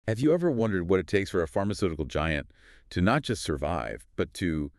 Have you ever wondered what it takes for a pharmaceutical giant to not just survive, but to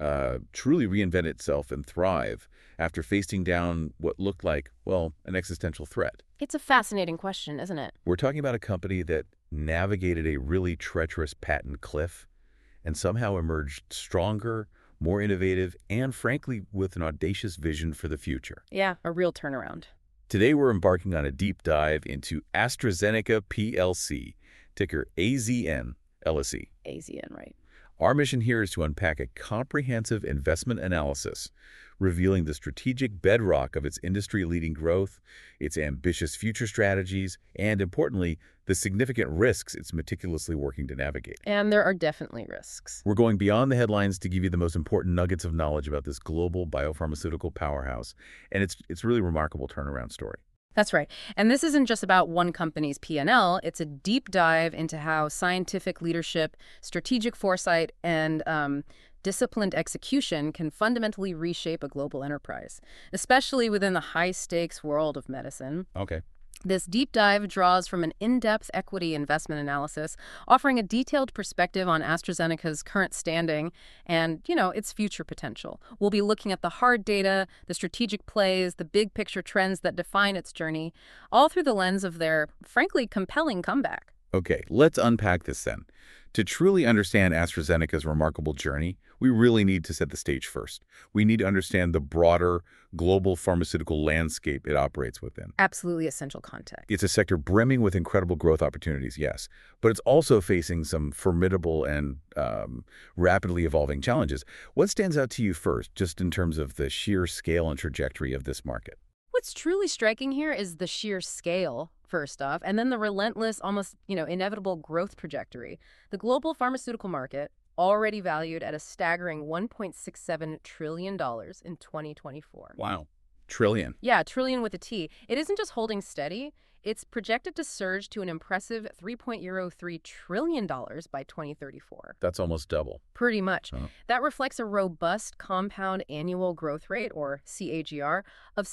truly reinvent itself and thrive after facing down what looked like, well, an existential threat? It's a fascinating question, isn't it? We're talking about a company that navigated a really treacherous patent cliff and somehow emerged stronger, more innovative, and frankly, with an audacious vision for the future. Yeah, a real turnaround. Today, we're embarking on a deep dive into AstraZeneca PLC, ticker AZN LSE. AZN, right? Our mission here is to unpack a comprehensive investment analysis, revealing the strategic bedrock of its industry-leading growth, its ambitious future strategies, and importantly, the significant risks it's meticulously working to navigate. And there are definitely risks. We're going beyond the headlines to give you the most important nuggets of knowledge about this global biopharmaceutical powerhouse, and it's really remarkable turnaround story. That's right. And this isn't just about one company's P&L. It's a deep dive into how scientific leadership, strategic foresight, and disciplined execution can fundamentally reshape a global enterprise, especially within the high-stakes world of medicine. Okay. This deep dive draws from an in-depth equity investment analysis, offering a detailed perspective on AstraZeneca's current standing and, its future potential. We'll be looking at the hard data, the strategic plays, the big picture trends that define its journey, all through the lens of their, frankly, compelling comeback. Okay, let's unpack this then. To truly understand AstraZeneca's remarkable journey, we really need to set the stage first. We need to understand the broader global pharmaceutical landscape it operates within. Absolutely essential context. It's a sector brimming with incredible growth opportunities, yes, but it's also facing some formidable and rapidly evolving challenges. What stands out to you first, just in terms of the sheer scale and trajectory of this market? What's truly striking here is the sheer scale, first off, and then the relentless, almost, inevitable growth trajectory. The global pharmaceutical market, already valued at a staggering $1.67 trillion in 2024. Wow. Trillion. Yeah, trillion with a T. It isn't just holding steady. It's projected to surge to an impressive $3.03 trillion by 2034. That's almost double. Pretty much. Huh. That reflects a robust compound annual growth rate, or CAGR, of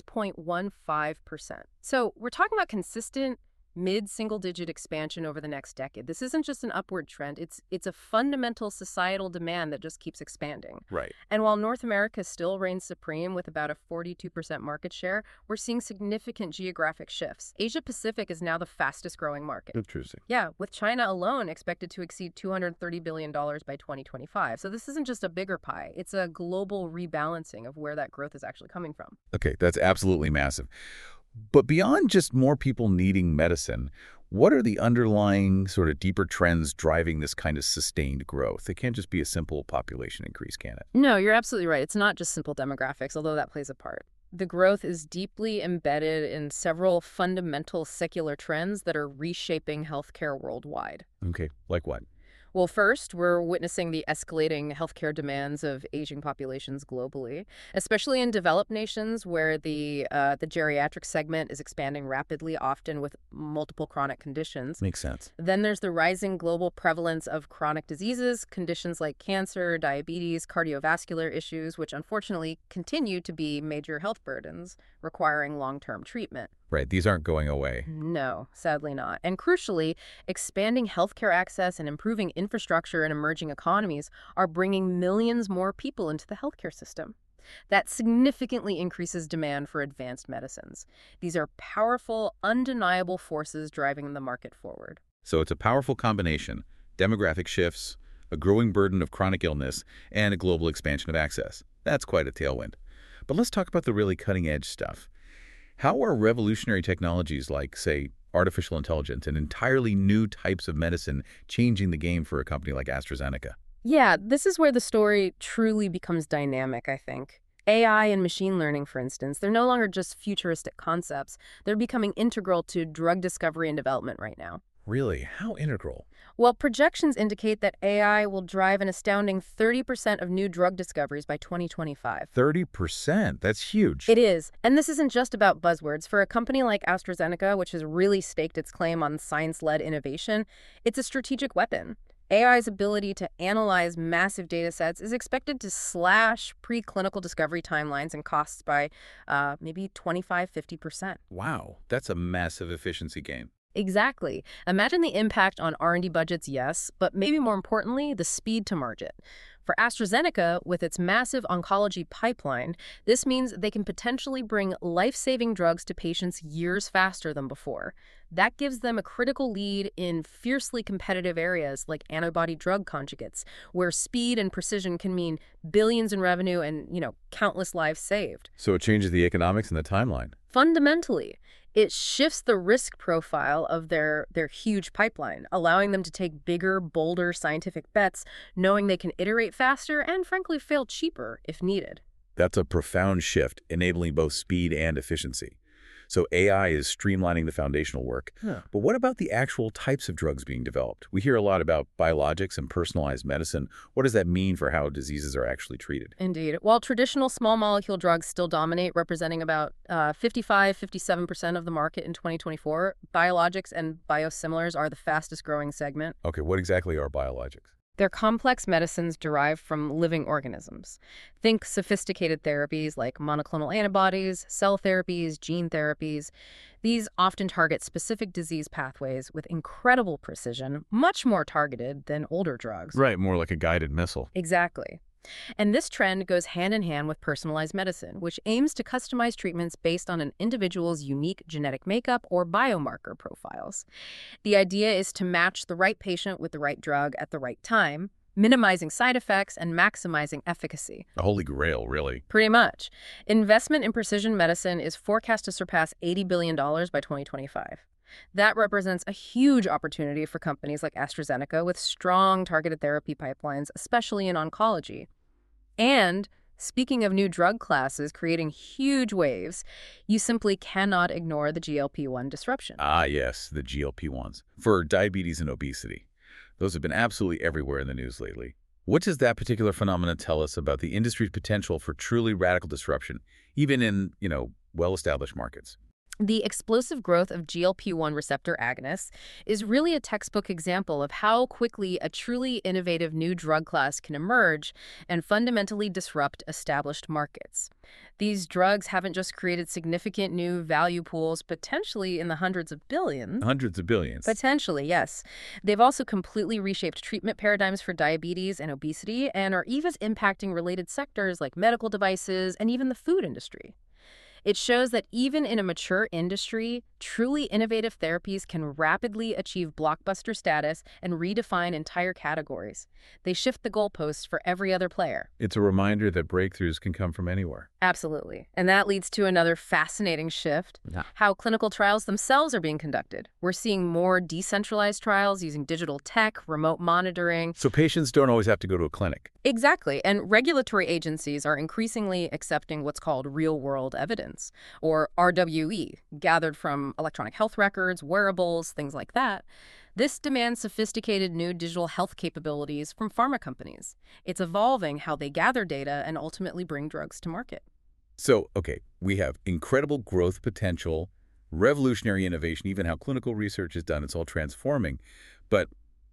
6.15%. So we're talking about consistent mid-single-digit expansion over the next decade. This isn't just an upward trend. It's a fundamental societal demand that just keeps expanding. Right. And while North America still reigns supreme with about a 42% market share, we're seeing significant geographic shifts. Asia-Pacific is now the fastest-growing market. Interesting. Yeah, with China alone expected to exceed $230 billion by 2025. So this isn't just a bigger pie. It's a global rebalancing of where that growth is actually coming from. Okay, that's absolutely massive. But beyond just more people needing medicine, what are the underlying sort of deeper trends driving this kind of sustained growth? It can't just be a simple population increase, can it? No, you're absolutely right. It's not just simple demographics, although that plays a part. The growth is deeply embedded in several fundamental secular trends that are reshaping healthcare worldwide. Okay, like what? Well, first, we're witnessing the escalating healthcare demands of aging populations globally, especially in developed nations where the geriatric segment is expanding rapidly, often with multiple chronic conditions. Makes sense. Then there's the rising global prevalence of chronic diseases, conditions like cancer, diabetes, cardiovascular issues, which unfortunately continue to be major health burdens requiring long-term treatment. Right, these aren't going away. No, sadly not. And crucially, expanding healthcare access and improving infrastructure in emerging economies are bringing millions more people into the healthcare system. That significantly increases demand for advanced medicines. These are powerful, undeniable forces driving the market forward. So it's a powerful combination: demographic shifts, a growing burden of chronic illness, and a global expansion of access. That's quite a tailwind. But let's talk about the really cutting-edge stuff. How are revolutionary technologies like, say, artificial intelligence and entirely new types of medicine changing the game for a company like AstraZeneca? Yeah, this is where the story truly becomes dynamic, I think. AI and machine learning, for instance, they're no longer just futuristic concepts. They're becoming integral to drug discovery and development right now. Really? How integral? Well, projections indicate that AI will drive an astounding 30% of new drug discoveries by 2025. 30%? That's huge. It is. And this isn't just about buzzwords. For a company like AstraZeneca, which has really staked its claim on science-led innovation, it's a strategic weapon. AI's ability to analyze massive data sets is expected to slash preclinical discovery timelines and costs by maybe 25–50%. Wow, that's a massive efficiency gain. Exactly. Imagine the impact on R&D budgets, yes, but maybe more importantly, the speed to market. For AstraZeneca, with its massive oncology pipeline, this means they can potentially bring life-saving drugs to patients years faster than before. That gives them a critical lead in fiercely competitive areas like antibody-drug conjugates, where speed and precision can mean billions in revenue and, countless lives saved. So it changes the economics and the timeline. Fundamentally, it shifts the risk profile of their huge pipeline, allowing them to take bigger, bolder scientific bets, knowing they can iterate faster and, frankly, fail cheaper if needed. That's a profound shift, enabling both speed and efficiency. So AI is streamlining the foundational work. Huh. But what about the actual types of drugs being developed? We hear a lot about biologics and personalized medicine. What does that mean for how diseases are actually treated? Indeed. While traditional small molecule drugs still dominate, representing about 57% of the market in 2024, biologics and biosimilars are the fastest growing segment. Okay, what exactly are biologics? They're complex medicines derived from living organisms. Think sophisticated therapies like monoclonal antibodies, cell therapies, gene therapies. These often target specific disease pathways with incredible precision, much more targeted than older drugs. Right, more like a guided missile. Exactly. And this trend goes hand in hand with personalized medicine, which aims to customize treatments based on an individual's unique genetic makeup or biomarker profiles. The idea is to match the right patient with the right drug at the right time, minimizing side effects and maximizing efficacy. The holy grail, really. Pretty much. Investment in precision medicine is forecast to surpass $80 billion by 2025. That represents a huge opportunity for companies like AstraZeneca with strong targeted therapy pipelines, especially in oncology. And speaking of new drug classes creating huge waves, you simply cannot ignore the GLP-1 disruption. Ah, yes, the GLP-1s. For diabetes and obesity. Those have been absolutely everywhere in the news lately. What does that particular phenomenon tell us about the industry's potential for truly radical disruption, even in, well-established markets? The explosive growth of GLP-1 receptor agonists is really a textbook example of how quickly a truly innovative new drug class can emerge and fundamentally disrupt established markets. These drugs haven't just created significant new value pools, potentially in the hundreds of billions. Hundreds of billions. Potentially, yes. They've also completely reshaped treatment paradigms for diabetes and obesity and are even impacting related sectors like medical devices and even the food industry. It shows that even in a mature industry, truly innovative therapies can rapidly achieve blockbuster status and redefine entire categories. They shift the goalposts for every other player. It's a reminder that breakthroughs can come from anywhere. Absolutely. And that leads to another fascinating shift, how clinical trials themselves are being conducted. We're seeing more decentralized trials using digital tech, remote monitoring. So patients don't always have to go to a clinic. Exactly. And regulatory agencies are increasingly accepting what's called real-world evidence, or RWE, gathered from electronic health records, wearables, things like that. This demands sophisticated new digital health capabilities from pharma companies. It's evolving how they gather data and ultimately bring drugs to market. So, okay, we have incredible growth potential, revolutionary innovation, even how clinical research is done. It's all transforming. But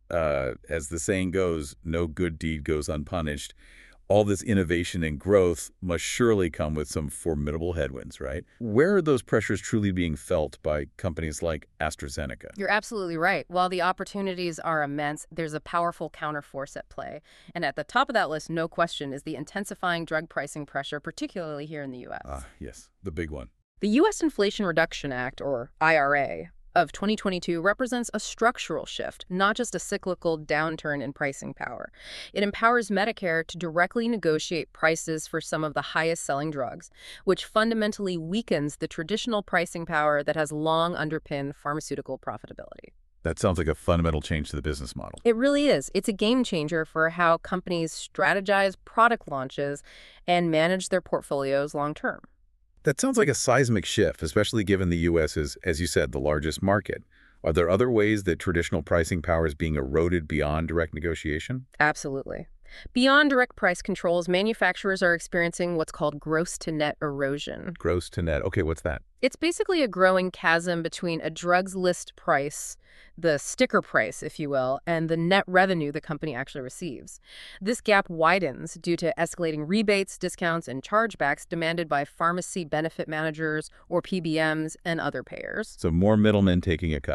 as the saying goes, no good deed goes unpunished. All this innovation and growth must surely come with some formidable headwinds, right? Where are those pressures truly being felt by companies like AstraZeneca? You're absolutely right. While the opportunities are immense, there's a powerful counterforce at play. And at the top of that list, no question, is the intensifying drug pricing pressure, particularly here in the U.S. Ah, yes, the big one. The U.S. Inflation Reduction Act, or IRA, of 2022 represents a structural shift, not just a cyclical downturn in pricing power. It empowers Medicare to directly negotiate prices for some of the highest-selling drugs, which fundamentally weakens the traditional pricing power that has long underpinned pharmaceutical profitability. That sounds like a fundamental change to the business model. It really is. It's a game changer for how companies strategize product launches and manage their portfolios long-term. That sounds like a seismic shift, especially given the U.S. is, as you said, the largest market. Are there other ways that traditional pricing power is being eroded beyond direct negotiation? Absolutely. Beyond direct price controls, manufacturers are experiencing what's called gross-to-net erosion. Gross to net. Okay, what's that? It's basically a growing chasm between a drug's list price, the sticker price, if you will, and the net revenue the company actually receives. This gap widens due to escalating rebates, discounts, and chargebacks demanded by pharmacy benefit managers or PBMs and other payers. So more middlemen taking a cut.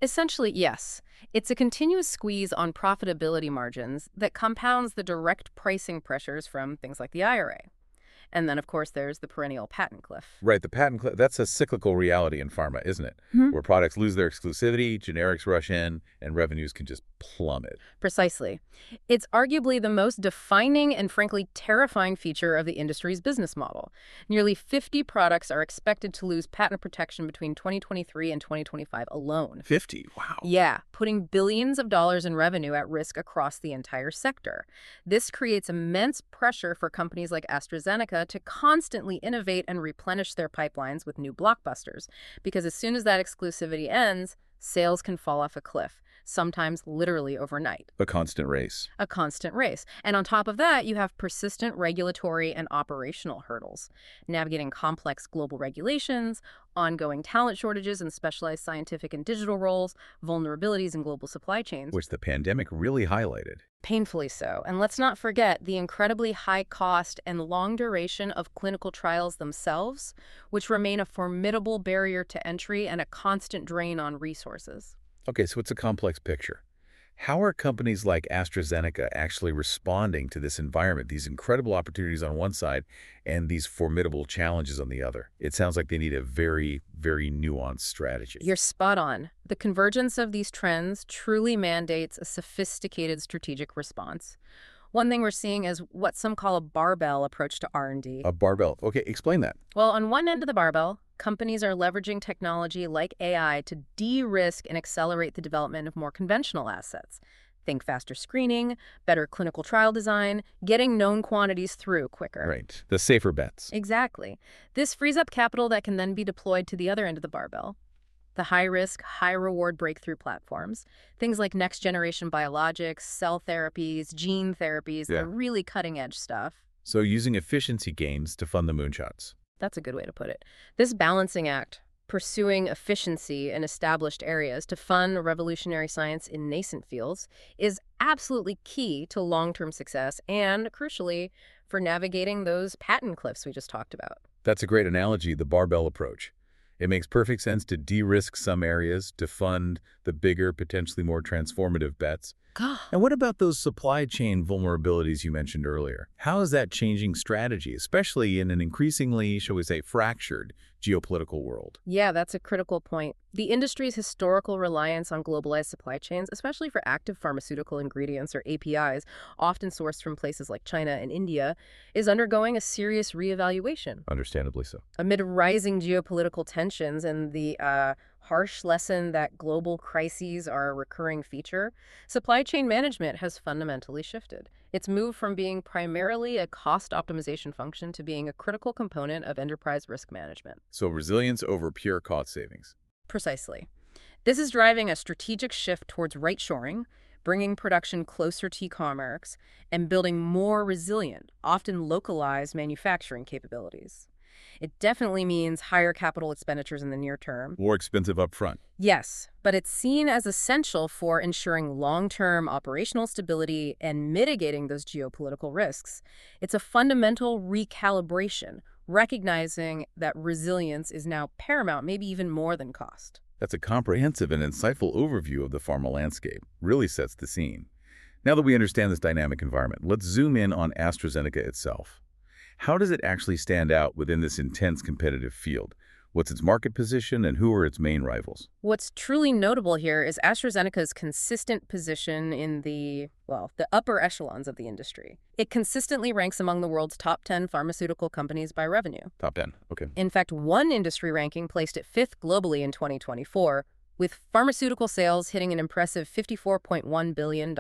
Essentially, yes. It's a continuous squeeze on profitability margins that compounds the direct pricing pressures from things like the IRA. And then, of course, there's the perennial patent cliff. Right, the that's a cyclical reality in pharma, isn't it? Mhm. Where products lose their exclusivity, generics rush in, and revenues can just plummet. Precisely. It's arguably the most defining and frankly terrifying feature of the industry's business model. Nearly 50 products are expected to lose patent protection between 2023 and 2025 alone. 50, wow. Yeah, putting billions of dollars in revenue at risk across the entire sector. This creates immense pressure for companies like AstraZeneca to constantly innovate and replenish their pipelines with new blockbusters, because as soon as that exclusivity ends, sales can fall off a cliff, sometimes literally overnight. A constant race. A constant race. And on top of that, you have persistent regulatory and operational hurdles, navigating complex global regulations, ongoing talent shortages in specialized scientific and digital roles, vulnerabilities in global supply chains. Which the pandemic really highlighted. Painfully so. And let's not forget the incredibly high cost and long duration of clinical trials themselves, which remain a formidable barrier to entry and a constant drain on resources. Okay, so it's a complex picture. How are companies like AstraZeneca actually responding to this environment, these incredible opportunities on one side and these formidable challenges on the other? It sounds like they need a very, very nuanced strategy. You're spot on. The convergence of these trends truly mandates a sophisticated strategic response. One thing we're seeing is what some call a barbell approach to R&D. A barbell. Okay, explain that. Well, on one end of the barbell, companies are leveraging technology like AI to de-risk and accelerate the development of more conventional assets. Think faster screening, better clinical trial design, getting known quantities through quicker. Right. The safer bets. Exactly. This frees up capital that can then be deployed to the other end of the barbell. The high-risk, high-reward breakthrough platforms, things like next-generation biologics, cell therapies, gene therapies, the really cutting-edge stuff. So using efficiency gains to fund the moonshots. That's a good way to put it. This balancing act, pursuing efficiency in established areas to fund revolutionary science in nascent fields, is absolutely key to long-term success and, crucially, for navigating those patent cliffs we just talked about. That's a great analogy, the barbell approach. It makes perfect sense to de-risk some areas to fund the bigger, potentially more transformative bets. And what about those supply chain vulnerabilities you mentioned earlier? How is that changing strategy, especially in an increasingly, shall we say, fractured geopolitical world? Yeah, that's a critical point. The industry's historical reliance on globalized supply chains, especially for active pharmaceutical ingredients or APIs, often sourced from places like China and India, is undergoing a serious reevaluation. Understandably so. Amid rising geopolitical tensions and the harsh lesson that global crises are a recurring feature, supply chain management has fundamentally shifted. It's moved from being primarily a cost optimization function to being a critical component of enterprise risk management. So resilience over pure cost savings. Precisely. This is driving a strategic shift towards right-shoring, bringing production closer to e-commerce, and building more resilient, often localized manufacturing capabilities. It definitely means higher capital expenditures in the near term. More expensive upfront. Yes, but it's seen as essential for ensuring long-term operational stability and mitigating those geopolitical risks. It's a fundamental recalibration, recognizing that resilience is now paramount, maybe even more than cost. That's a comprehensive and insightful overview of the pharma landscape. Really sets the scene. Now that we understand this dynamic environment, let's zoom in on AstraZeneca itself. How does it actually stand out within this intense competitive field? What's its market position and who are its main rivals? What's truly notable here is AstraZeneca's consistent position in the upper echelons of the industry. It consistently ranks among the world's top 10 pharmaceutical companies by revenue. Top 10, okay. In fact, one industry ranking placed it fifth globally in 2024, with pharmaceutical sales hitting an impressive $54.1 billion.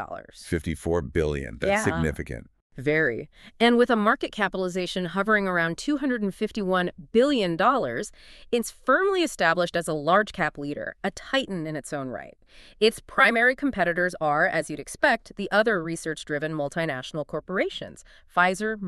$54 billion, that's significant. Very. And with a market capitalization hovering around $251 billion, it's firmly established as a large cap leader, a titan in its own right. Its primary competitors are, as you'd expect, the other research-driven multinational corporations, Pfizer, Merck,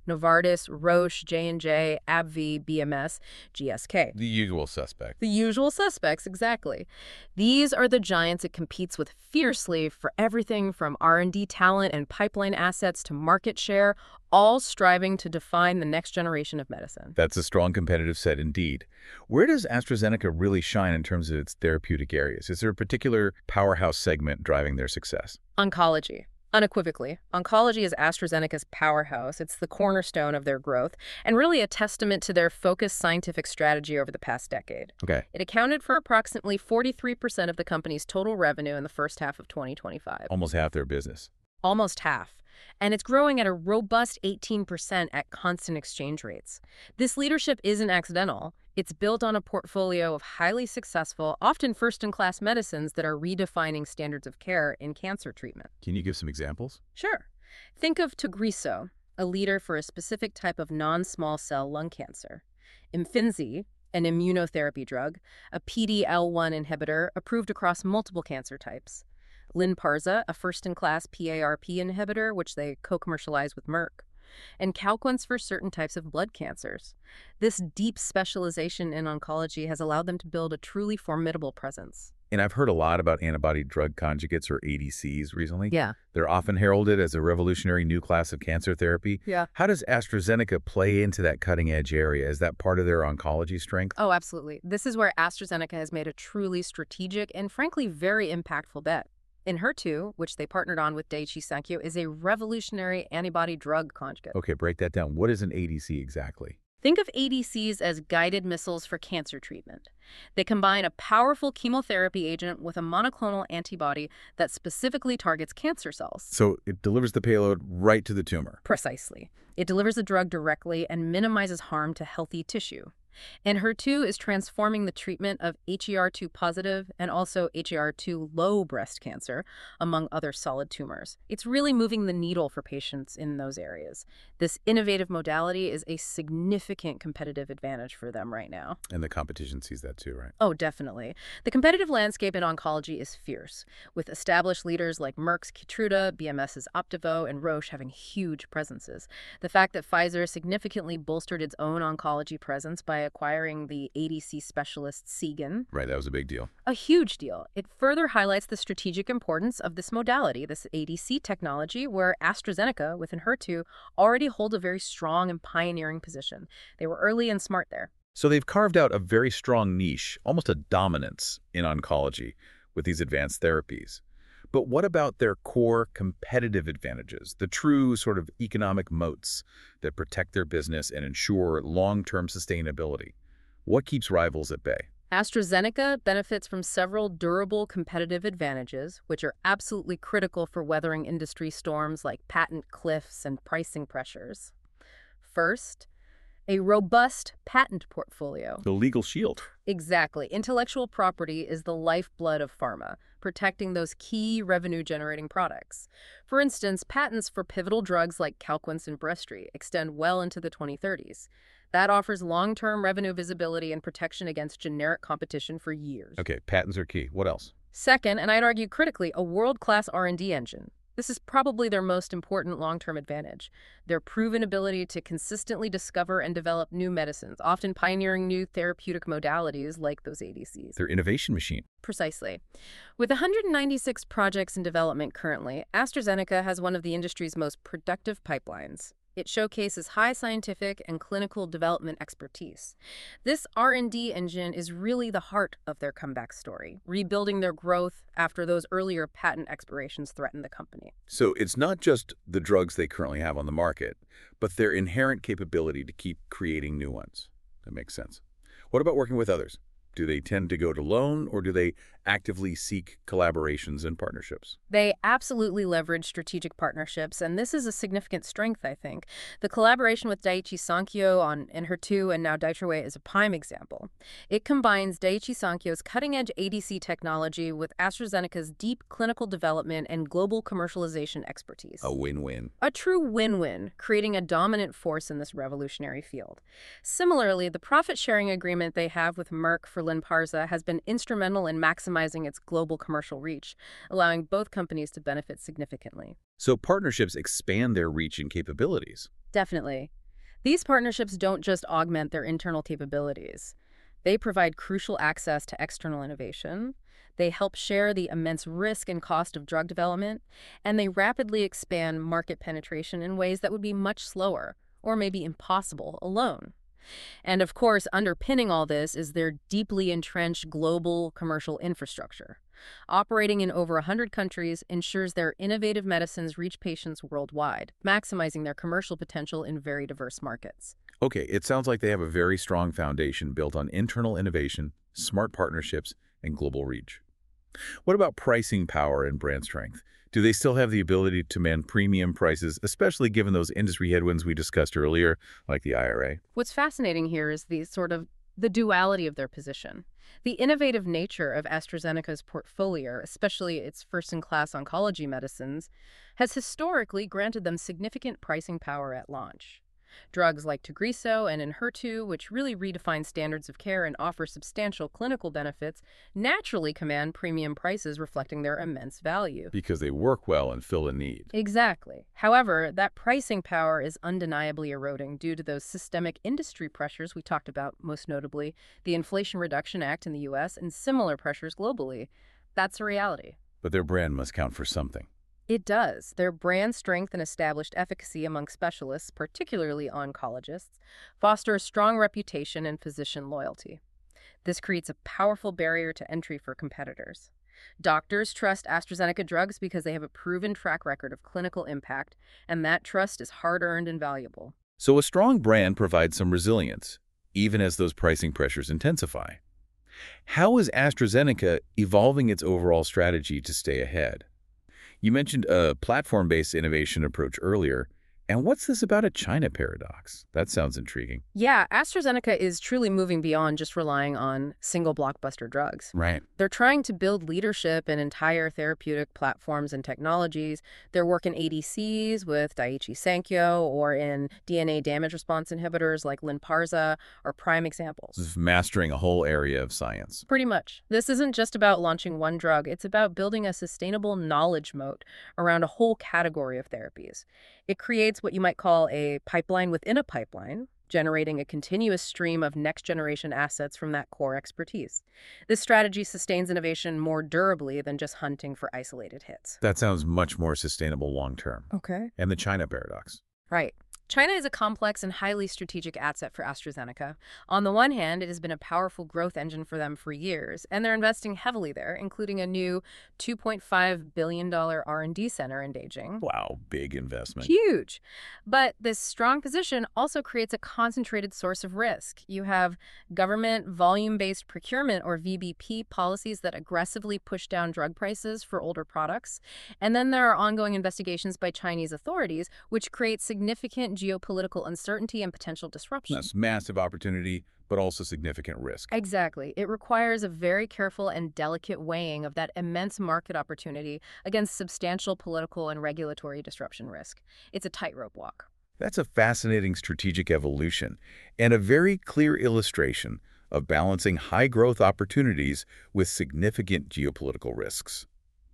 Novartis, Roche, J&J, AbbVie, BMS, GSK. The usual suspect. The usual suspects, exactly. These are the giants it competes with fiercely for everything from R&D talent and pipeline assets to market share, all striving to define the next generation of medicine. That's a strong competitive set indeed. Where does AstraZeneca really shine in terms of its therapeutic areas? Is there a particular powerhouse segment driving their success? Oncology. Unequivocally, oncology is AstraZeneca's powerhouse. It's the cornerstone of their growth, and really a testament to their focused scientific strategy over the past decade. Okay. It accounted for approximately 43% of the company's total revenue in the first half of 2025. Almost half their business. Almost half. And it's growing at a robust 18% at constant exchange rates. This leadership isn't accidental. It's built on a portfolio of highly successful, often first-in-class medicines that are redefining standards of care in cancer treatment. Can you give some examples? Sure. Think of Tagrisso, a leader for a specific type of non-small cell lung cancer. Imfinzi, an immunotherapy drug, a PD-L1 inhibitor approved across multiple cancer types. Lynparza, a first-in-class PARP inhibitor, which they co-commercialize with Merck. And Calquence for certain types of blood cancers. This deep specialization in oncology has allowed them to build a truly formidable presence. And I've heard a lot about antibody-drug conjugates, or ADCs, recently. Yeah. They're often heralded as a revolutionary new class of cancer therapy. Yeah. How does AstraZeneca play into that cutting-edge area? Is that part of their oncology strength? Oh, absolutely. This is where AstraZeneca has made a truly strategic and frankly very impactful bet. Enhertu, which they partnered on with Daiichi Sankyo, is a revolutionary antibody-drug conjugate. Okay, break that down. What is an ADC exactly? Think of ADCs as guided missiles for cancer treatment. They combine a powerful chemotherapy agent with a monoclonal antibody that specifically targets cancer cells. So it delivers the payload right to the tumor. Precisely. It delivers the drug directly and minimizes harm to healthy tissue. Enhertu is transforming the treatment of HER2 positive and also HER2 low breast cancer, among other solid tumors. It's really moving the needle for patients in those areas. This innovative modality is a significant competitive advantage for them right now. And the competition sees that too, right? Oh, definitely. The competitive landscape in oncology is fierce, with established leaders like Merck's Keytruda, BMS's Opdivo, and Roche having huge presences. The fact that Pfizer significantly bolstered its own oncology presence by acquiring the ADC specialist Seagen. Right, that was a big deal. A huge deal. It further highlights the strategic importance of this modality, this ADC technology, where AstraZeneca, with Enhertu, already hold a very strong and pioneering position. They were early and smart there. So they've carved out a very strong niche, almost a dominance in oncology with these advanced therapies. But what about their core competitive advantages, the true sort of economic moats that protect their business and ensure long-term sustainability? What keeps rivals at bay? AstraZeneca benefits from several durable competitive advantages, which are absolutely critical for weathering industry storms like patent cliffs and pricing pressures. First, a robust patent portfolio. The legal shield. Exactly. Intellectual property is the lifeblood of pharma, protecting those key revenue-generating products. For instance, patents for pivotal drugs like Calquence and Breztri extend well into the 2030s. That offers long-term revenue visibility and protection against generic competition for years. Okay, patents are key. What else? Second, and I'd argue critically, a world-class R&D engine. This is probably their most important long-term advantage. Their proven ability to consistently discover and develop new medicines, often pioneering new therapeutic modalities like those ADCs. Their innovation machine. Precisely. With 196 projects in development currently, AstraZeneca has one of the industry's most productive pipelines. It showcases high scientific and clinical development expertise. This R&D engine is really the heart of their comeback story, rebuilding their growth after those earlier patent expirations threatened the company. So it's not just the drugs they currently have on the market, but their inherent capability to keep creating new ones. That makes sense. What about working with others? Do they tend to go it alone, or do they actively seek collaborations and partnerships? They absolutely leverage strategic partnerships, and this is a significant strength, I think. The collaboration with Daiichi Sankyo on Enhertu and now Daiichi is a prime example. It combines Daiichi Sankyo's cutting-edge ADC technology with AstraZeneca's deep clinical development and global commercialization expertise. A win-win. A true win-win, creating a dominant force in this revolutionary field. Similarly, the profit-sharing agreement they have with Merck for Lynparza has been instrumental in maximizing maximizing its global commercial reach, allowing both companies to benefit significantly. So partnerships expand their reach and capabilities. Definitely. These partnerships don't just augment their internal capabilities. They provide crucial access to external innovation. They help share the immense risk and cost of drug development, and they rapidly expand market penetration in ways that would be much slower, or maybe impossible, alone. And of course, underpinning all this is their deeply entrenched global commercial infrastructure. Operating in over 100 countries ensures their innovative medicines reach patients worldwide, maximizing their commercial potential in very diverse markets. Okay, it sounds like they have a very strong foundation built on internal innovation, smart partnerships, and global reach. What about pricing power and brand strength? Do they still have the ability to command premium prices, especially given those industry headwinds we discussed earlier, like the IRA? What's fascinating here is the duality of their position. The innovative nature of AstraZeneca's portfolio, especially its first-in-class oncology medicines, has historically granted them significant pricing power at launch. Drugs like Tagrisso and Enhertu, which really redefine standards of care and offer substantial clinical benefits, naturally command premium prices reflecting their immense value. Because they work well and fill a need. Exactly. However, that pricing power is undeniably eroding due to those systemic industry pressures we talked about, most notably the Inflation Reduction Act in the U.S. and similar pressures globally. That's a reality. But their brand must count for something. It does. Their brand strength and established efficacy among specialists, particularly oncologists, foster a strong reputation and physician loyalty. This creates a powerful barrier to entry for competitors. Doctors trust AstraZeneca drugs because they have a proven track record of clinical impact, and that trust is hard-earned and valuable. So a strong brand provides some resilience, even as those pricing pressures intensify. How is AstraZeneca evolving its overall strategy to stay ahead? You mentioned a platform-based innovation approach earlier. And what's this about a China paradox? That sounds intriguing. Yeah, AstraZeneca is truly moving beyond just relying on single blockbuster drugs. Right. They're trying to build leadership in entire therapeutic platforms and technologies. Their work in ADCs with Daiichi Sankyo or in DNA damage response inhibitors like Lynparza are prime examples. This is mastering a whole area of science. Pretty much. This isn't just about launching one drug. It's about building a sustainable knowledge moat around a whole category of therapies. It creates what you might call a pipeline within a pipeline, generating a continuous stream of next-generation assets from that core expertise. This strategy sustains innovation more durably than just hunting for isolated hits. That sounds much more sustainable long-term. Okay. And the China paradox. Right. China is a complex and highly strategic asset for AstraZeneca. On the one hand, it has been a powerful growth engine for them for years, and they're investing heavily there, including a new $2.5 billion R&D center in Beijing. Wow, big investment. Huge. But this strong position also creates a concentrated source of risk. You have government volume-based procurement, or VBP, policies that aggressively push down drug prices for older products. And then there are ongoing investigations by Chinese authorities, which create significant geopolitical uncertainty and potential disruption. That's massive opportunity, but also significant risk. Exactly. It requires a very careful and delicate weighing of that immense market opportunity against substantial political and regulatory disruption risk. It's a tightrope walk. That's a fascinating strategic evolution and a very clear illustration of balancing high-growth opportunities with significant geopolitical risks.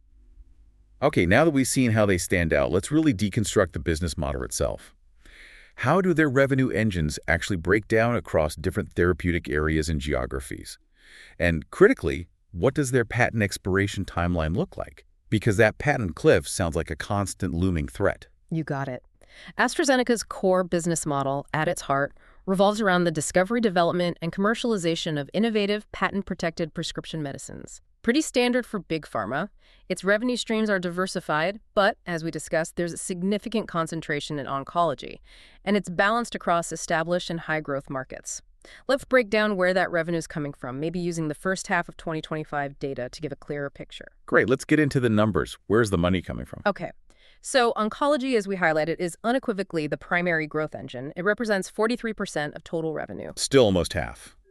Okay, now that we've seen how they stand out, let's really deconstruct the business model itself. How do their revenue engines actually break down across different therapeutic areas and geographies? And critically, what does their patent expiration timeline look like? Because that patent cliff sounds like a constant looming threat. You got it. AstraZeneca's core business model, at its heart, revolves around the discovery, development, and commercialization of innovative, patent-protected prescription medicines. Pretty standard for big pharma. Its revenue streams are diversified, but, as we discussed, there's a significant concentration in oncology, and it's balanced across established and high-growth markets. Let's break down where that revenue is coming from, maybe using the first half of 2025 data to give a clearer picture. Great, let's get into the numbers. Where's the money coming from? Okay. So oncology, as we highlighted, is unequivocally the primary growth engine. It represents 43% of total revenue. Still almost half.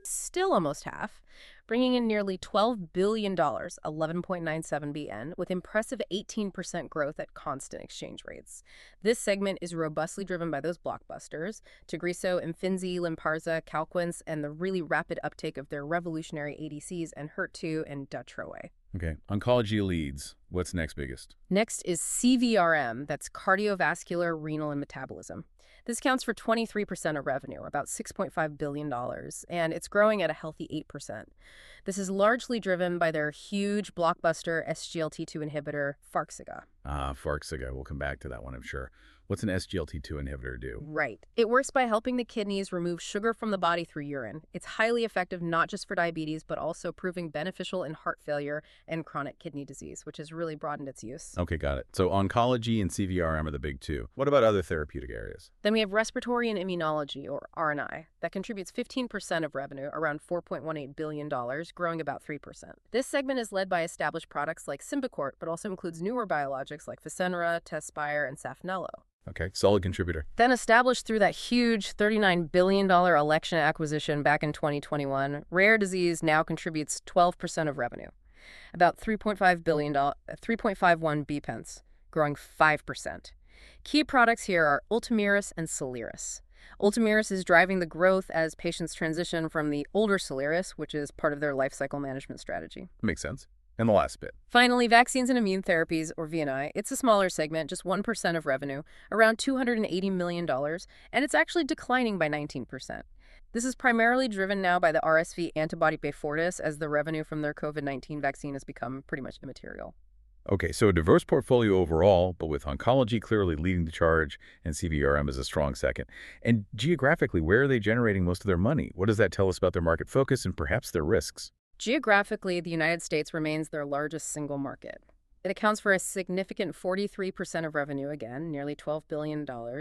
still almost half, bringing in nearly $12 billion, 11.97 BN, with impressive 18% growth at constant exchange rates. This segment is robustly driven by those blockbusters, Tagrisso, Imfinzi, Lynparza, Calquence, and the really rapid uptake of their revolutionary ADCs and HER2 and Datroway. Okay, oncology leads. What's next biggest? Next is CVRM, that's cardiovascular, renal, and metabolism. This accounts for 23% of revenue, about $6.5 billion, and it's growing at a healthy 8%. This is largely driven by their huge blockbuster SGLT2 inhibitor, Farxiga. Farxiga. We'll come back to that one, I'm sure. What's an SGLT2 inhibitor do? Right. It works by helping the kidneys remove sugar from the body through urine. It's highly effective not just for diabetes, but also proving beneficial in heart failure and chronic kidney disease, which has really broadened its use. Okay, got it. So oncology and CVRM are the big two. What about other therapeutic areas? Then we have respiratory and immunology, or R&I, that contributes 15% of revenue, around $4.18 billion, growing about 3%. This segment is led by established products like Symbicort, but also includes newer biologics like Fasenra, Tezspire, and Safnello. Okay, solid contributor. Then established through that huge $39 billion Alexion acquisition back in 2021, rare disease now contributes 12% of revenue, about $3.51 bpence, growing 5%. Key products here are Ultomiris and Soliris. Ultomiris is driving the growth as patients transition from the older Soliris, which is part of their life cycle management strategy. Makes sense. And the last bit. Finally, vaccines and immune therapies, or V&I. It's a smaller segment, just 1% of revenue, around $280 million, and it's actually declining by 19%. This is primarily driven now by the RSV antibody Beyfortus, as the revenue from their COVID-19 vaccine has become pretty much immaterial. Okay, so a diverse portfolio overall, but with oncology clearly leading the charge and CVRM is a strong second. And geographically, where are they generating most of their money? What does that tell us about their market focus and perhaps their risks? Geographically, the United States remains their largest single market. It accounts for a significant 43% of revenue, again, nearly $12 billion,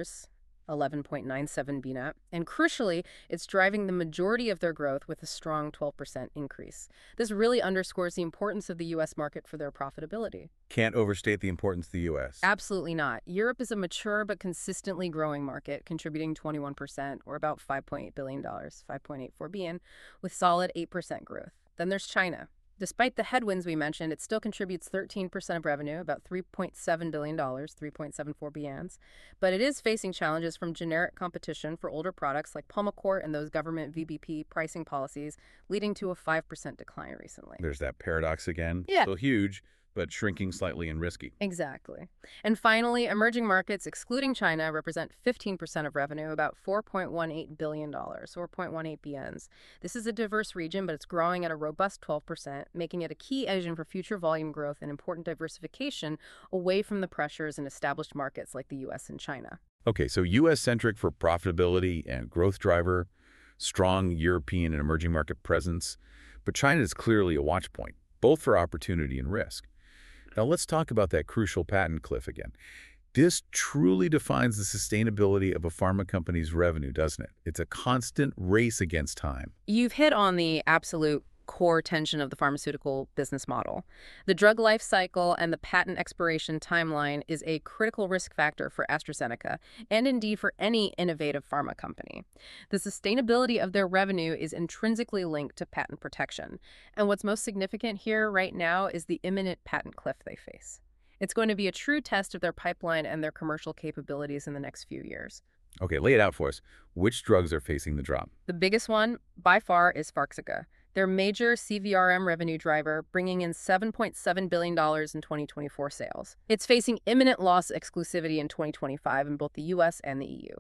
11.97 BNAT, and crucially, it's driving the majority of their growth with a strong 12% increase. This really underscores the importance of the U.S. market for their profitability. Can't overstate the importance of the U.S. Absolutely not. Europe is a mature but consistently growing market, contributing 21%, or about $5.8 billion, 5.84 BN, with solid 8% growth. Then there's China. Despite the headwinds we mentioned, it still contributes 13% of revenue, about $3.7 billion, 3.74 BNs. But it is facing challenges from generic competition for older products like Pulmicort and those government VBP pricing policies, leading to a 5% decline recently. There's that paradox again. Yeah. Still huge, but shrinking slightly and risky. Exactly. And finally, emerging markets, excluding China, represent 15% of revenue, about $4.18 billion, or 0.18 BNs. This is a diverse region, but it's growing at a robust 12%, making it a key engine for future volume growth and important diversification away from the pressures in established markets like the U.S. and China. Okay, so U.S.-centric for profitability and growth driver, strong European and emerging market presence, but China is clearly a watch point, both for opportunity and risk. Now let's talk about that crucial patent cliff again. This truly defines the sustainability of a pharma company's revenue, doesn't it? It's a constant race against time. You've hit on the absolute core tension of the pharmaceutical business model. The drug life cycle and the patent expiration timeline is a critical risk factor for AstraZeneca, and indeed for any innovative pharma company. The sustainability of their revenue is intrinsically linked to patent protection. And what's most significant here right now is the imminent patent cliff they face. It's going to be a true test of their pipeline and their commercial capabilities in the next few years. Okay, lay it out for us. Which drugs are facing the drop? The biggest one, by far, is Farxiga, their major CVRM revenue driver, bringing in $7.7 billion in 2024 sales. It's facing imminent loss exclusivity in 2025 in both the U.S. and the EU.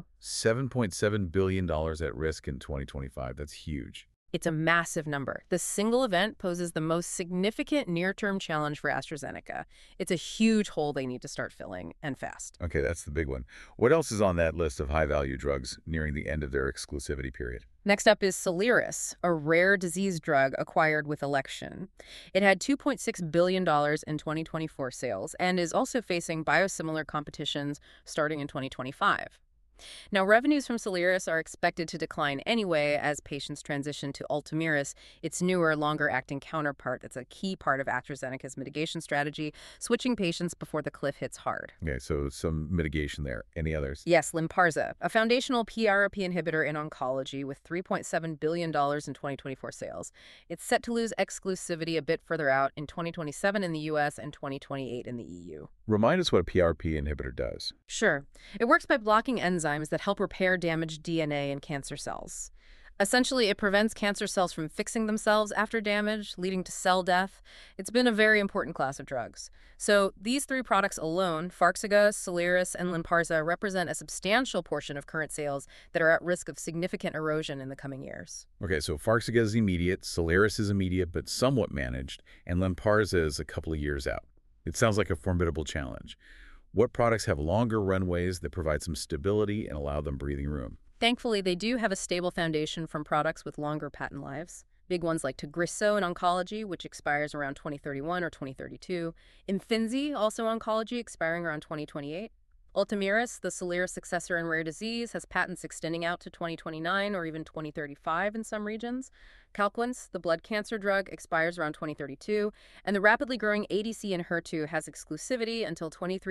$7.7 billion at risk in 2025. That's huge. It's a massive number. The single event poses the most significant near-term challenge for AstraZeneca. It's a huge hole they need to start filling, and fast. Okay, that's the big one. What else is on that list of high-value drugs nearing the end of their exclusivity period? Next up is Soliris, a rare disease drug acquired with Alexion. It had $2.6 billion in 2024 sales and is also facing biosimilar competitions starting in 2025. Now, revenues from Soliris are expected to decline anyway as patients transition to Ultomiris, its newer, longer-acting counterpart that's a key part of AstraZeneca's mitigation strategy, switching patients before the cliff hits hard. Okay, so some mitigation there. Any others? Yes, Lynparza, a foundational PRP inhibitor in oncology with $3.7 billion in 2024 sales. It's set to lose exclusivity a bit further out in 2027 in the US and 2028 in the EU. Remind us what a PRP inhibitor does. Sure. It works by blocking enzymes that help repair damaged DNA in cancer cells. Essentially, it prevents cancer cells from fixing themselves after damage, leading to cell death. It's been a very important class of drugs. So these three products alone, Farxiga, Soliris, and Lynparza, represent a substantial portion of current sales that are at risk of significant erosion in the coming years. Okay, so Farxiga is immediate, Soliris is immediate but somewhat managed, and Lynparza is a couple of years out. It sounds like a formidable challenge. What products have longer runways that provide some stability and allow them breathing room? Thankfully, they do have a stable foundation from products with longer patent lives. Big ones like Tagrisso in oncology, which expires around 2031 or 2032. Imfinzi, also oncology, expiring around 2028. Ultomiris, the Soliris successor in rare disease, has patents extending out to 2029 or even 2035 in some regions. Calquence, the blood cancer drug, expires around 2032. And the rapidly growing ADC in HER2 has exclusivity until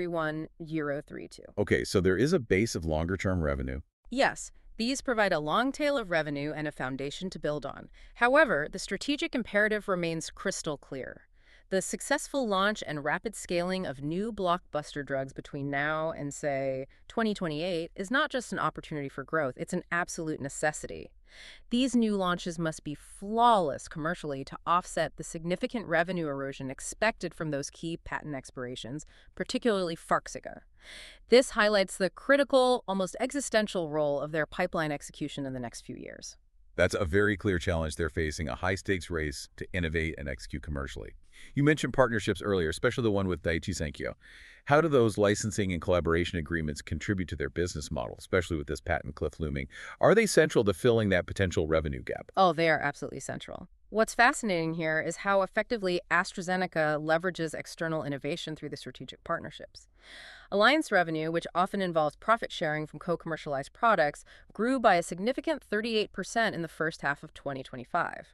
2031-032. Okay, so there is a base of longer-term revenue. Yes, these provide a long tail of revenue and a foundation to build on. However, the strategic imperative remains crystal clear. The successful launch and rapid scaling of new blockbuster drugs between now and, say, 2028 is not just an opportunity for growth, it's an absolute necessity. These new launches must be flawless commercially to offset the significant revenue erosion expected from those key patent expirations, particularly Farxiga. This highlights the critical, almost existential role of their pipeline execution in the next few years. That's a very clear challenge they're facing, a high-stakes race to innovate and execute commercially. You mentioned partnerships earlier, especially the one with Daiichi Sankyo. How do those licensing and collaboration agreements contribute to their business model, especially with this patent cliff looming? Are they central to filling that potential revenue gap? Oh, they are absolutely central. What's fascinating here is how effectively AstraZeneca leverages external innovation through the strategic partnerships. Alliance revenue, which often involves profit sharing from co-commercialized products, grew by a significant 38% in the first half of 2025.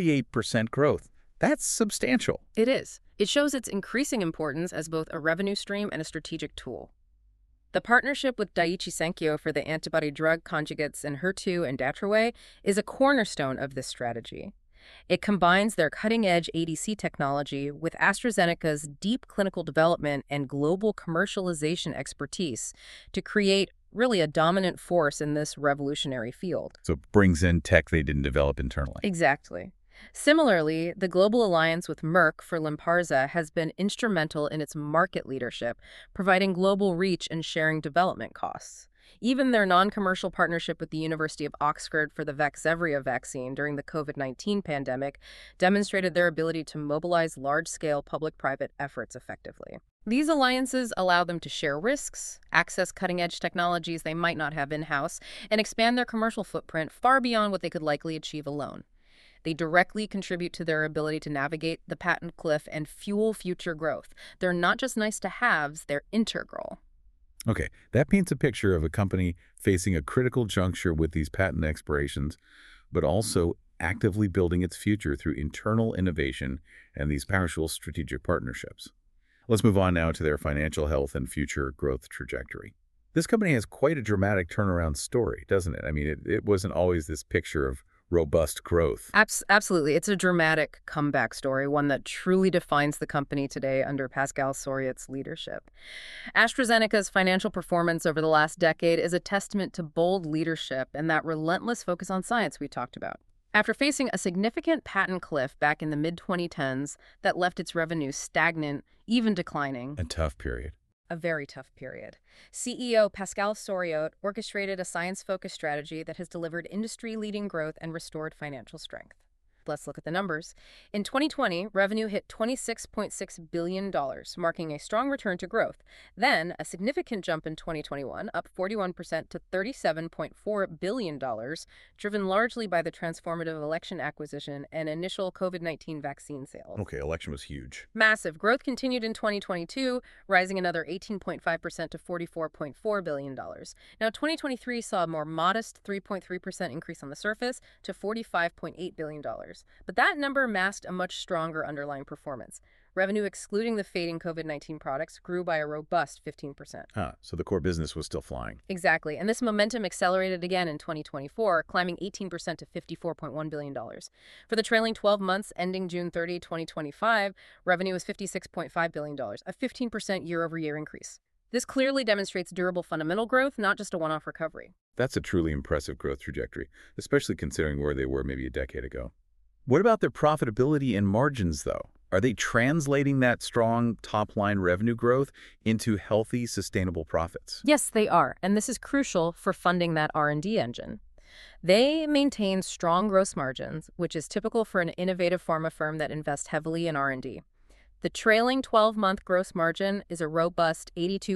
38% growth. That's substantial. It is. It shows its increasing importance as both a revenue stream and a strategic tool. The partnership with Daiichi Sankyo for the antibody-drug conjugates in HER2 and Datroway is a cornerstone of this strategy. It combines their cutting-edge ADC technology with AstraZeneca's deep clinical development and global commercialization expertise to create really a dominant force in this revolutionary field. So it brings in tech they didn't develop internally. Exactly. Similarly, the global alliance with Merck for Lynparza has been instrumental in its market leadership, providing global reach and sharing development costs. Even their non-commercial partnership with the University of Oxford for the Vaxzevria vaccine during the COVID-19 pandemic demonstrated their ability to mobilize large-scale public-private efforts effectively. These alliances allow them to share risks, access cutting-edge technologies they might not have in-house, and expand their commercial footprint far beyond what they could likely achieve alone. They directly contribute to their ability to navigate the patent cliff and fuel future growth. They're not just nice-to-haves, they're integral. Okay, that paints a picture of a company facing a critical juncture with these patent expirations, but also actively building its future through internal innovation and these powerful strategic partnerships. Let's move on now to their financial health and future growth trajectory. This company has quite a dramatic turnaround story, doesn't it? I mean, it wasn't always this picture of robust growth. Absolutely. It's a dramatic comeback story, one that truly defines the company today under Pascal Soriot's leadership. AstraZeneca's financial performance over the last decade is a testament to bold leadership and that relentless focus on science we talked about. After facing a significant patent cliff back in the mid-2010s that left its revenue stagnant, even declining. A tough period. A very tough period. CEO Pascal Soriot orchestrated a science-focused strategy that has delivered industry-leading growth and restored financial strength. Let's look at the numbers. In 2020, revenue hit $26.6 billion, marking a strong return to growth. Then, a significant jump in 2021, up 41% to $37.4 billion, driven largely by the transformative election acquisition and initial COVID-19 vaccine sales. Okay, election was huge. Massive growth continued in 2022, rising another 18.5% to $44.4 billion. Now, 2023 saw a more modest 3.3% increase on the surface to $45.8 billion. But that number masked a much stronger underlying performance. Revenue excluding the fading COVID-19 products grew by a robust 15%. So the core business was still flying. Exactly, and this momentum accelerated again in 2024, climbing 18% to $54.1 billion. For the trailing 12 months ending June 30, 2025, revenue was $56.5 billion, a 15% year-over-year increase. This clearly demonstrates durable fundamental growth, not just a one-off recovery. That's a truly impressive growth trajectory, especially considering where they were maybe a decade ago. What about their profitability and margins, though? Are they translating that strong top-line revenue growth into healthy, sustainable profits? Yes, they are, and this is crucial for funding that R&D engine. They maintain strong gross margins, which is typical for an innovative pharma firm that invests heavily in R&D. The trailing 12-month gross margin is a robust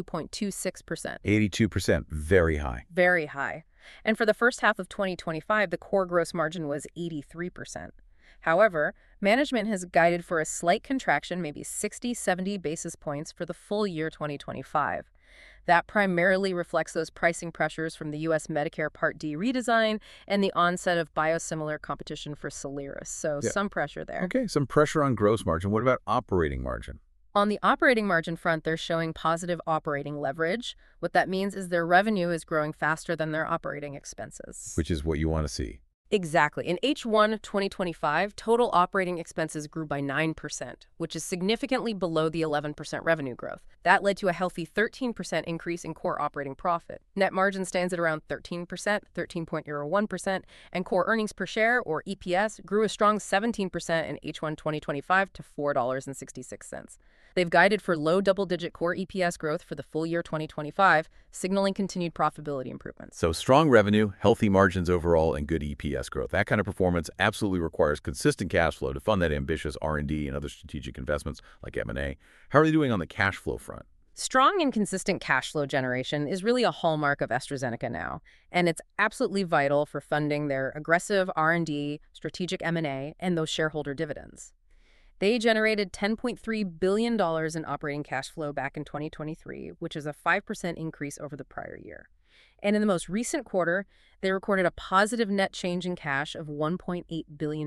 82.26%. 82%, very high. Very high. And for the first half of 2025, the core gross margin was 83%. However, management has guided for a slight contraction, maybe 60-70 basis points for the full year 2025. That primarily reflects those pricing pressures from the U.S. Medicare Part D redesign and the onset of biosimilar competition for Soliris. So some pressure there. Okay, some pressure on gross margin. What about operating margin? On the operating margin front, they're showing positive operating leverage. What that means is their revenue is growing faster than their operating expenses. Which is what you want to see. Exactly. In H1 2025, total operating expenses grew by 9%, which is significantly below the 11% revenue growth. That led to a healthy 13% increase in core operating profit. Net margin stands at around 13%, 13.01%, and core earnings per share, or EPS, grew a strong 17% in H1 2025 to $4.66. They've guided for low double-digit core EPS growth for the full year 2025, signaling continued profitability improvements. So strong revenue, healthy margins overall, and good EPS growth. That kind of performance absolutely requires consistent cash flow to fund that ambitious R&D and other strategic investments like M&A. How are they doing on the cash flow front? Strong and consistent cash flow generation is really a hallmark of AstraZeneca now, and it's absolutely vital for funding their aggressive R&D, strategic M&A, and those shareholder dividends. They generated $10.3 billion in operating cash flow back in 2023, which is a 5% increase over the prior year. And in the most recent quarter, they recorded a positive net change in cash of $1.8 billion,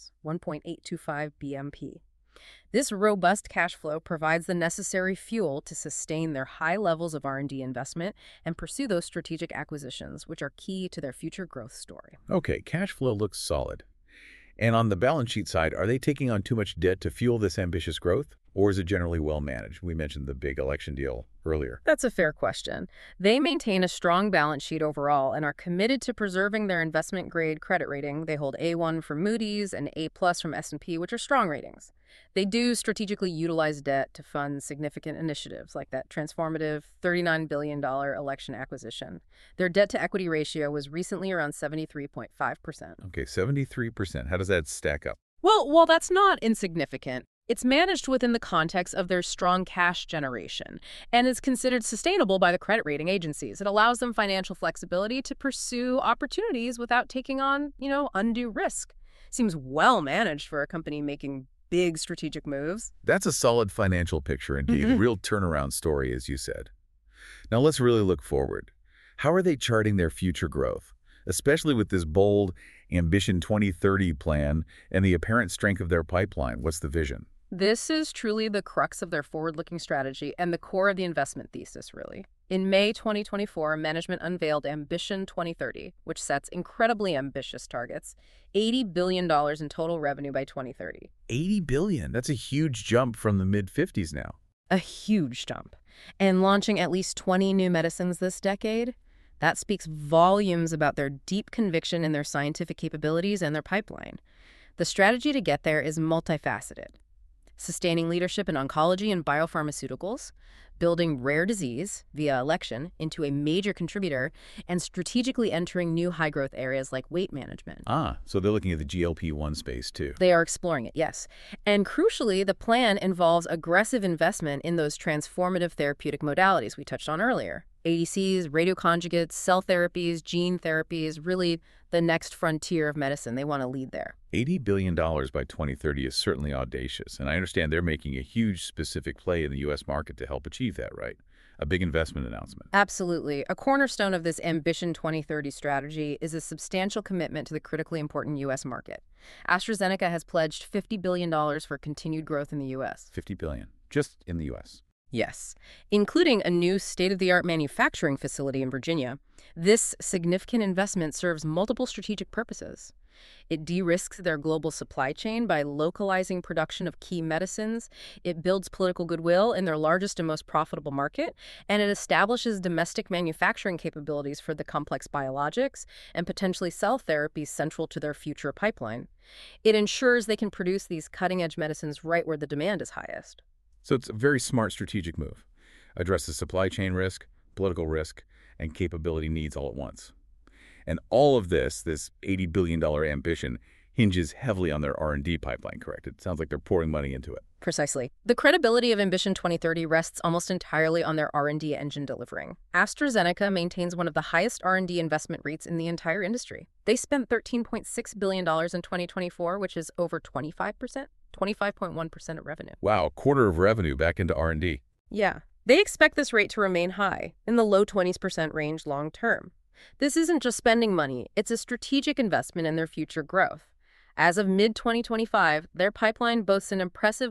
1.825 BMP. This robust cash flow provides the necessary fuel to sustain their high levels of R&D investment and pursue those strategic acquisitions, which are key to their future growth story. Okay, cash flow looks solid. And on the balance sheet side, are they taking on too much debt to fuel this ambitious growth? Or is it generally well managed? We mentioned the big election deal earlier. That's a fair question. They maintain a strong balance sheet overall and are committed to preserving their investment-grade credit rating. They hold A1 from Moody's and A+ from S&P, which are strong ratings. They do strategically utilize debt to fund significant initiatives like that transformative $39 billion election acquisition. Their debt-to-equity ratio was recently around 73.5%. Okay, 73%. How does that stack up? Well, while that's not insignificant, it's managed within the context of their strong cash generation and is considered sustainable by the credit rating agencies. It allows them financial flexibility to pursue opportunities without taking on, undue risk. Seems well managed for a company making big strategic moves. That's a solid financial picture indeed, a real turnaround story, as you said. Now let's really look forward. How are they charting their future growth, especially with this bold Ambition 2030 plan and the apparent strength of their pipeline? What's the vision? This is truly the crux of their forward-looking strategy and the core of the investment thesis, really. In May 2024, management unveiled Ambition 2030, which sets incredibly ambitious targets, $80 billion in total revenue by 2030. $80 billion? That's a huge jump from the mid-50s now. A huge jump. And launching at least 20 new medicines this decade, that speaks volumes about their deep conviction in their scientific capabilities and their pipeline. The strategy to get there is multifaceted. Sustaining leadership in oncology and biopharmaceuticals, building rare disease via election into a major contributor and strategically entering new high-growth areas like weight management. Ah, so they're looking at the GLP-1 space too. They are exploring it, yes. And crucially, the plan involves aggressive investment in those transformative therapeutic modalities we touched on earlier. ADCs, radioconjugates, cell therapies, gene therapies, really the next frontier of medicine. They want to lead there. $80 billion by 2030 is certainly audacious, and I understand they're making a huge specific play in the U.S. market to help achieve that, right? A big investment announcement. Absolutely. A cornerstone of this Ambition 2030 strategy is a substantial commitment to the critically important U.S. market. AstraZeneca has pledged $50 billion for continued growth in the U.S. $50 billion, just in the U.S. Yes, including a new state-of-the-art manufacturing facility in Virginia. This significant investment serves multiple strategic purposes. It de-risks their global supply chain by localizing production of key medicines. It builds political goodwill in their largest and most profitable market. And it establishes domestic manufacturing capabilities for the complex biologics and potentially cell therapies central to their future pipeline. It ensures they can produce these cutting-edge medicines right where the demand is highest. So it's a very smart strategic move. Addresses supply chain risk, political risk, and capability needs all at once. And all of this $80 billion ambition, hinges heavily on their R&D pipeline, correct? It sounds like they're pouring money into it. Precisely. The credibility of Ambition 2030 rests almost entirely on their R&D engine delivering. AstraZeneca maintains one of the highest R&D investment rates in the entire industry. They spent $13.6 billion in 2024, which is over 25%, 25.1% of revenue. Wow, a quarter of revenue back into R&D. Yeah. They expect this rate to remain high, in the low 20% range long term. This isn't just spending money, it's a strategic investment in their future growth. As of mid-2025, their pipeline boasts an impressive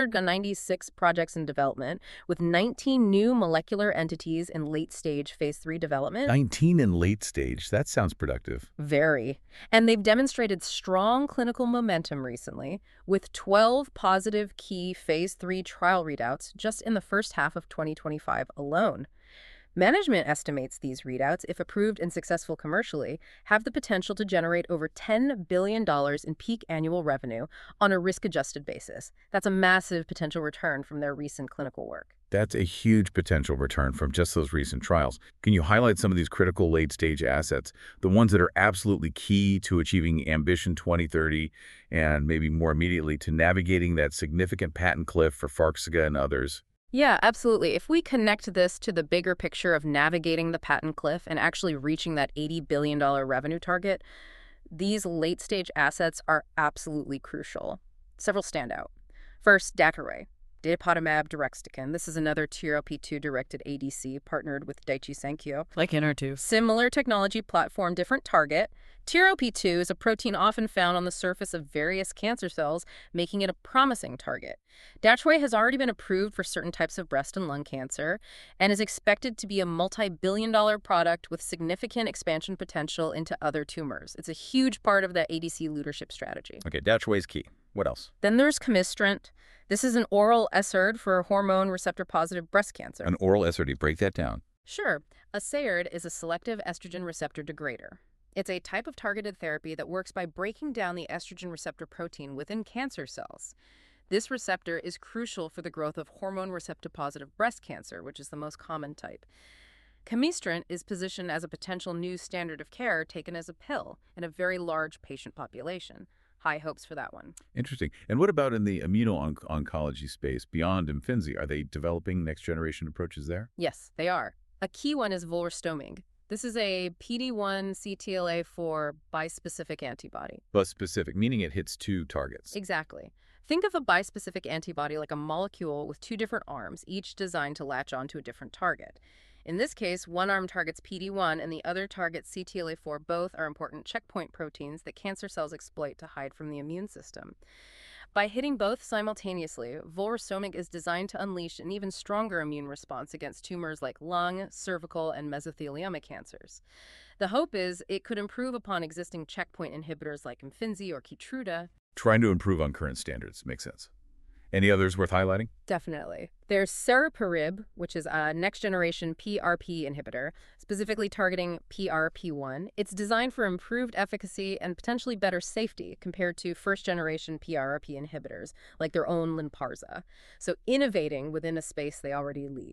196 projects in development, with 19 new molecular entities in late-stage phase 3 development. 19 in late stage. That sounds productive. Very. And they've demonstrated strong clinical momentum recently, with 12 positive key phase 3 trial readouts just in the first half of 2025 alone. Management estimates these readouts, if approved and successful commercially, have the potential to generate over $10 billion in peak annual revenue on a risk-adjusted basis. That's a massive potential return from their recent clinical work. That's a huge potential return from just those recent trials. Can you highlight some of these critical late-stage assets, the ones that are absolutely key to achieving Ambition 2030 and maybe more immediately to navigating that significant patent cliff for Farxiga and others? Yeah, absolutely. If we connect this to the bigger picture of navigating the patent cliff and actually reaching that $80 billion revenue target, these late-stage assets are absolutely crucial. Several stand out. First, Datoray, datopotamab deruxtecan. This is another TROP2-directed ADC partnered with Daiichi Sankyo. Like Enhertu. Similar technology platform, different target. TROP2 is a protein often found on the surface of various cancer cells, making it a promising target. Datoray has already been approved for certain types of breast and lung cancer and is expected to be a multi-billion-dollar product with significant expansion potential into other tumors. It's a huge part of the ADC leadership strategy. Okay, Datoray is key. What else? Then there's Camistrant. This is an oral SERD for hormone receptor-positive breast cancer. An oral SRD. Break that down. Sure. A SERD is a selective estrogen receptor degrader. It's a type of targeted therapy that works by breaking down the estrogen receptor protein within cancer cells. This receptor is crucial for the growth of hormone receptor-positive breast cancer, which is the most common type. Camistrant is positioned as a potential new standard of care taken as a pill in a very large patient population. High hopes for that one. Interesting. And what about in the immuno-oncology space beyond Imfinzi? Are they developing next-generation approaches there? Yes, they are. A key one is volrustomig. This is a PD-1 CTLA-4 bispecific antibody. Bispecific, meaning it hits two targets. Exactly. Think of a bispecific antibody like a molecule with two different arms, each designed to latch onto a different target. In this case, one arm targets PD-1 and the other targets CTLA-4. Both are important checkpoint proteins that cancer cells exploit to hide from the immune system. By hitting both simultaneously, volrustomig is designed to unleash an even stronger immune response against tumors like lung, cervical, and mesothelioma cancers. The hope is it could improve upon existing checkpoint inhibitors like Imfinzi or Keytruda. Trying to improve on current standards. Makes sense. Any others worth highlighting? Definitely. There's Ceriparib, which is a next-generation PRP inhibitor, specifically targeting PRP1. It's designed for improved efficacy and potentially better safety compared to first-generation PRP inhibitors, like their own Lynparza. So innovating within a space they already lead.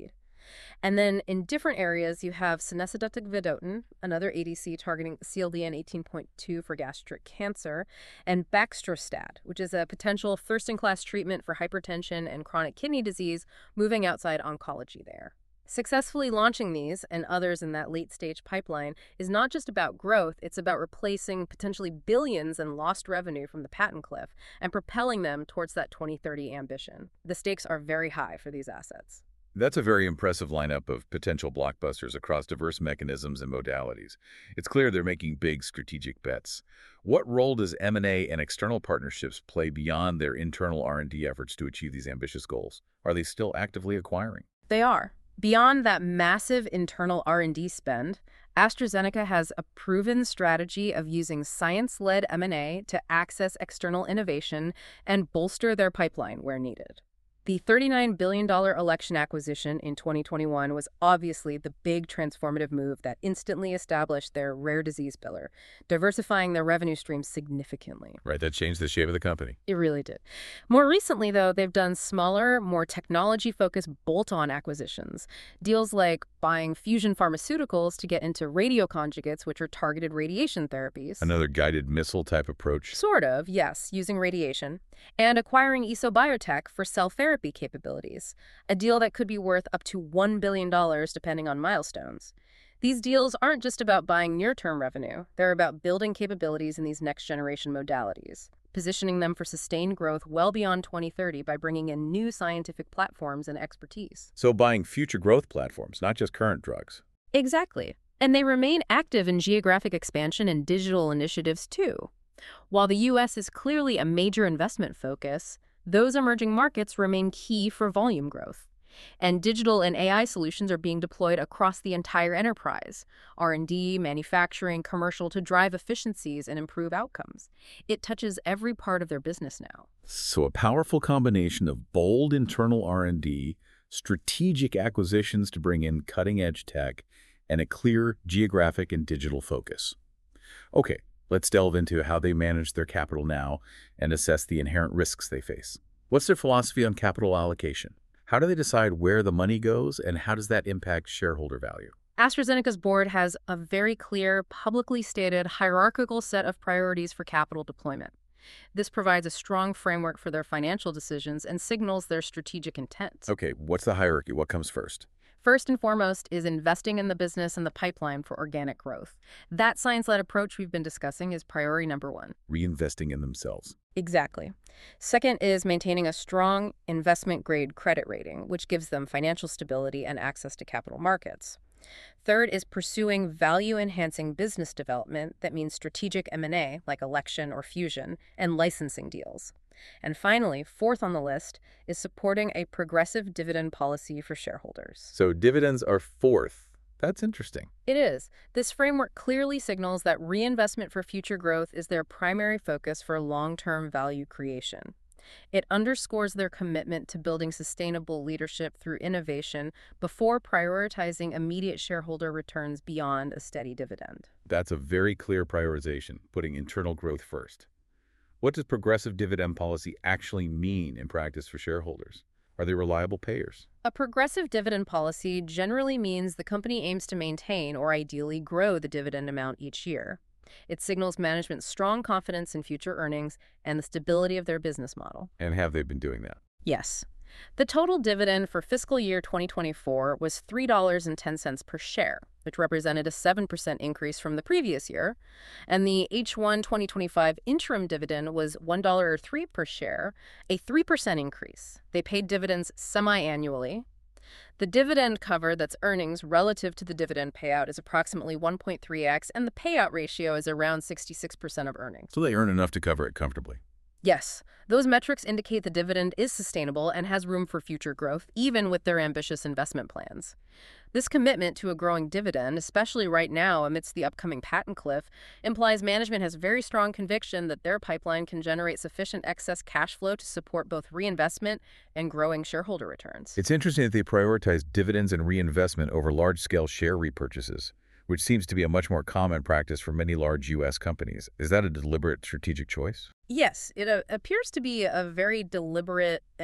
And then in different areas, you have cinesidectic vedotin, another ADC targeting CLDN 18.2 for gastric cancer, and baxdrostat, which is a potential first-in-class treatment for hypertension and chronic kidney disease, moving outside oncology there. Successfully launching these and others in that late-stage pipeline is not just about growth, it's about replacing potentially billions in lost revenue from the patent cliff and propelling them towards that 2030 ambition. The stakes are very high for these assets. That's a very impressive lineup of potential blockbusters across diverse mechanisms and modalities. It's clear they're making big strategic bets. What role does M&A and external partnerships play beyond their internal R&D efforts to achieve these ambitious goals? Are they still actively acquiring? They are. Beyond that massive internal R&D spend, AstraZeneca has a proven strategy of using science-led M&A to access external innovation and bolster their pipeline where needed. The $39 billion election acquisition in 2021 was obviously the big transformative move that instantly established their rare disease pillar, diversifying their revenue streams significantly. Right, that changed the shape of the company. It really did. More recently, though, they've done smaller, more technology-focused bolt-on acquisitions. Deals like buying Fusion Pharmaceuticals to get into radioconjugates, which are targeted radiation therapies. Another guided missile type approach. Sort of, yes, using radiation. And acquiring ESO Biotech for cell therapy capabilities, a deal that could be worth up to $1 billion depending on milestones. These deals aren't just about buying near-term revenue. They're about building capabilities in these next-generation modalities, positioning them for sustained growth well beyond 2030 by bringing in new scientific platforms and expertise. So buying future growth platforms, not just current drugs. Exactly. And they remain active in geographic expansion and digital initiatives, too. While the U.S. is clearly a major investment focus, those emerging markets remain key for volume growth. And digital and AI solutions are being deployed across the entire enterprise, R&D, manufacturing, commercial, to drive efficiencies and improve outcomes. It touches every part of their business now. So a powerful combination of bold internal R&D, strategic acquisitions to bring in cutting-edge tech, and a clear geographic and digital focus. Okay, let's delve into how they manage their capital now and assess the inherent risks they face. What's their philosophy on capital allocation? How do they decide where the money goes, and how does that impact shareholder value? AstraZeneca's board has a very clear, publicly stated, hierarchical set of priorities for capital deployment. This provides a strong framework for their financial decisions and signals their strategic intent. Okay, what's the hierarchy? What comes first? First and foremost is investing in the business and the pipeline for organic growth. That science-led approach we've been discussing is priority number one. Reinvesting in themselves. Exactly. Second is maintaining a strong investment-grade credit rating, which gives them financial stability and access to capital markets. Third is pursuing value-enhancing business development that means strategic M&A, like Election or Fusion, and licensing deals. And finally, fourth on the list is supporting a progressive dividend policy for shareholders. So dividends are fourth. That's interesting. It is. This framework clearly signals that reinvestment for future growth is their primary focus for long-term value creation. It underscores their commitment to building sustainable leadership through innovation before prioritizing immediate shareholder returns beyond a steady dividend. That's a very clear prioritization, putting internal growth first. What does progressive dividend policy actually mean in practice for shareholders? Are they reliable payers? A progressive dividend policy generally means the company aims to maintain or ideally grow the dividend amount each year. It signals management's strong confidence in future earnings and the stability of their business model. And have they been doing that? Yes. The total dividend for fiscal year 2024 was $3.10 per share, which represented a 7% increase from the previous year. And the H1 2025 interim dividend was $1.03 per share, a 3% increase. They paid dividends semi-annually. The dividend cover, that's earnings relative to the dividend payout, is approximately 1.3x, and the payout ratio is around 66% of earnings. So they earn enough to cover it comfortably. Yes, those metrics indicate the dividend is sustainable and has room for future growth, even with their ambitious investment plans. This commitment to a growing dividend, especially right now amidst the upcoming patent cliff, implies management has very strong conviction that their pipeline can generate sufficient excess cash flow to support both reinvestment and growing shareholder returns. It's interesting that they prioritize dividends and reinvestment over large-scale share repurchases, which seems to be a much more common practice for many large U.S. companies. Is that a deliberate strategic choice? Yes, it appears to be a very deliberate and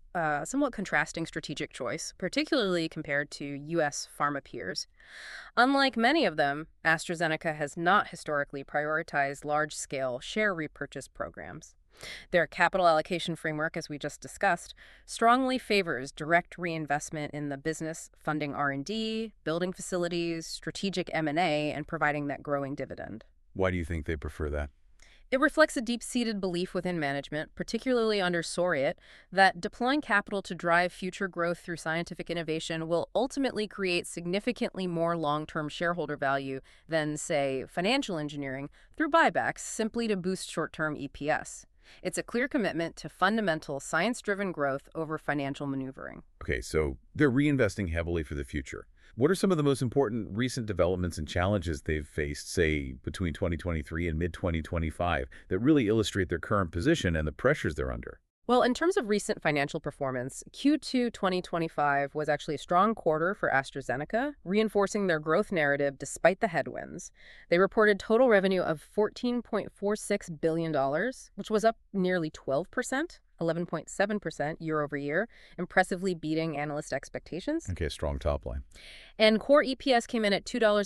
somewhat contrasting strategic choice, particularly compared to U.S. pharma peers. Unlike many of them, AstraZeneca has not historically prioritized large-scale share repurchase programs. Their capital allocation framework, as we just discussed, strongly favors direct reinvestment in the business, funding R&D, building facilities, strategic M&A, and providing that growing dividend. Why do you think they prefer that? It reflects a deep-seated belief within management, particularly under Soriot, that deploying capital to drive future growth through scientific innovation will ultimately create significantly more long-term shareholder value than, say, financial engineering through buybacks simply to boost short-term EPS. It's a clear commitment to fundamental science-driven growth over financial maneuvering. Okay, so they're reinvesting heavily for the future. What are some of the most important recent developments and challenges they've faced, say, between 2023 and mid-2025, that really illustrate their current position and the pressures they're under? Well, in terms of recent financial performance, Q2 2025 was actually a strong quarter for AstraZeneca, reinforcing their growth narrative despite the headwinds. They reported total revenue of $14.46 billion, which was up nearly 12%. 11.7% year over year, impressively beating analyst expectations. Okay, strong top line. And core EPS came in at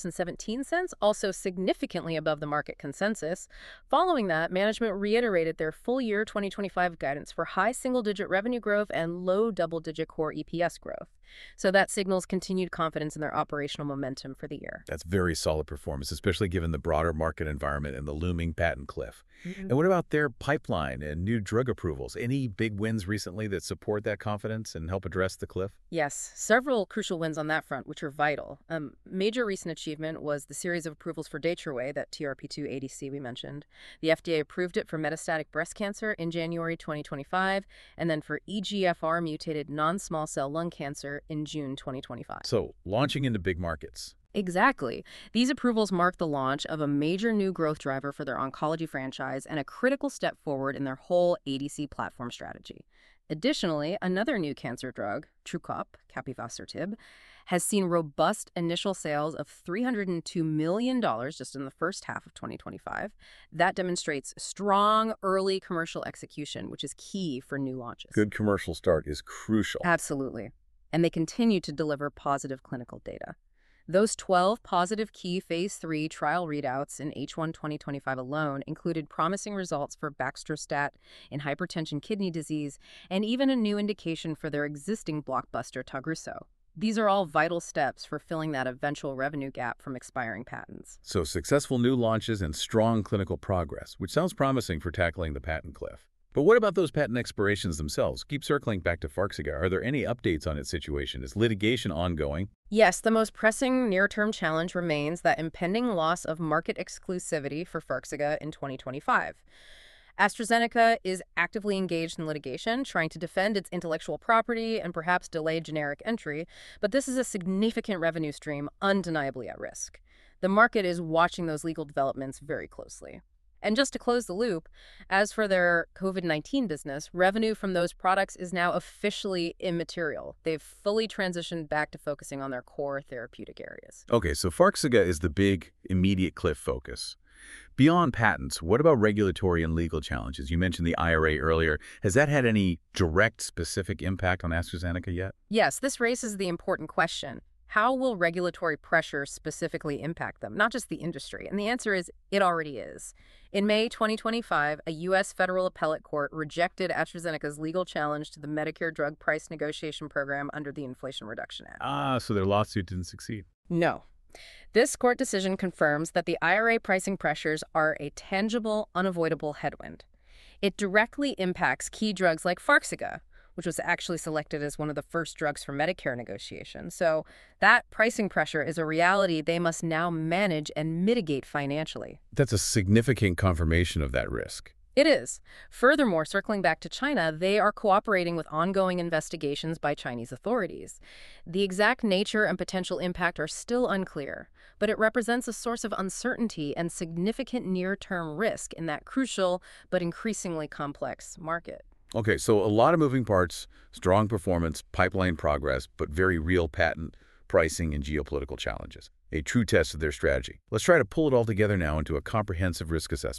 $2.17, also significantly above the market consensus. Following that, management reiterated their full year 2025 guidance for high single-digit revenue growth and low double-digit core EPS growth. So that signals continued confidence in their operational momentum for the year. That's very solid performance, especially given the broader market environment and the looming patent cliff. And what about their pipeline and new drug approvals? Any big wins recently that support that confidence and help address the cliff? Yes, several crucial wins on that front, which are vital. Major recent achievement was the series of approvals for Datroway, that TRP2 ADC we mentioned. The FDA approved it for metastatic breast cancer in January 2025, and then for EGFR mutated non-small cell lung cancer in June 2025. So, launching into big markets. Exactly. These approvals mark the launch of a major new growth driver for their oncology franchise and a critical step forward in their whole ADC platform strategy. Additionally, another new cancer drug, Truqap, capivasertib, has seen robust initial sales of $302 million just in the first half of 2025. That demonstrates strong early commercial execution, which is key for new launches. Good commercial start is crucial. Absolutely. And they continue to deliver positive clinical data. Those 12 positive key Phase 3 trial readouts in H1 2025 alone included promising results for baxdrostat in hypertension kidney disease and even a new indication for their existing blockbuster Tagrisso. These are all vital steps for filling that eventual revenue gap from expiring patents. So successful new launches and strong clinical progress, which sounds promising for tackling the patent cliff. But what about those patent expirations themselves? Keep circling back to Farxiga. Are there any updates on its situation? Is litigation ongoing? Yes, the most pressing near-term challenge remains that impending loss of market exclusivity for Farxiga in 2025. AstraZeneca is actively engaged in litigation, trying to defend its intellectual property and perhaps delay generic entry, but this is a significant revenue stream undeniably at risk. The market is watching those legal developments very closely. And just to close the loop, as for their COVID-19 business, revenue from those products is now officially immaterial. They've fully transitioned back to focusing on their core therapeutic areas. Okay, so Farxiga is the big, immediate cliff focus. Beyond patents, what about regulatory and legal challenges? You mentioned the IRA earlier. Has that had any direct, specific impact on AstraZeneca yet? Yes, this raises the important question. How will regulatory pressure specifically impact them, not just the industry? And the answer is, it already is. In May 2025, a U.S. federal appellate court rejected AstraZeneca's legal challenge to the Medicare drug price negotiation program under the Inflation Reduction Act. So their lawsuit didn't succeed. No. This court decision confirms that the IRA pricing pressures are a tangible, unavoidable headwind. It directly impacts key drugs like Farxiga, which was actually selected as one of the first drugs for Medicare negotiations. So that pricing pressure is a reality they must now manage and mitigate financially. That's a significant confirmation of that risk. It is. Furthermore, circling back to China, they are cooperating with ongoing investigations by Chinese authorities. The exact nature and potential impact are still unclear, but it represents a source of uncertainty and significant near-term risk in that crucial but increasingly complex market. Okay, so a lot of moving parts, strong performance, pipeline progress, but very real patent, pricing, and geopolitical challenges. A true test of their strategy. Let's try to pull it all together now into a comprehensive risk assessment.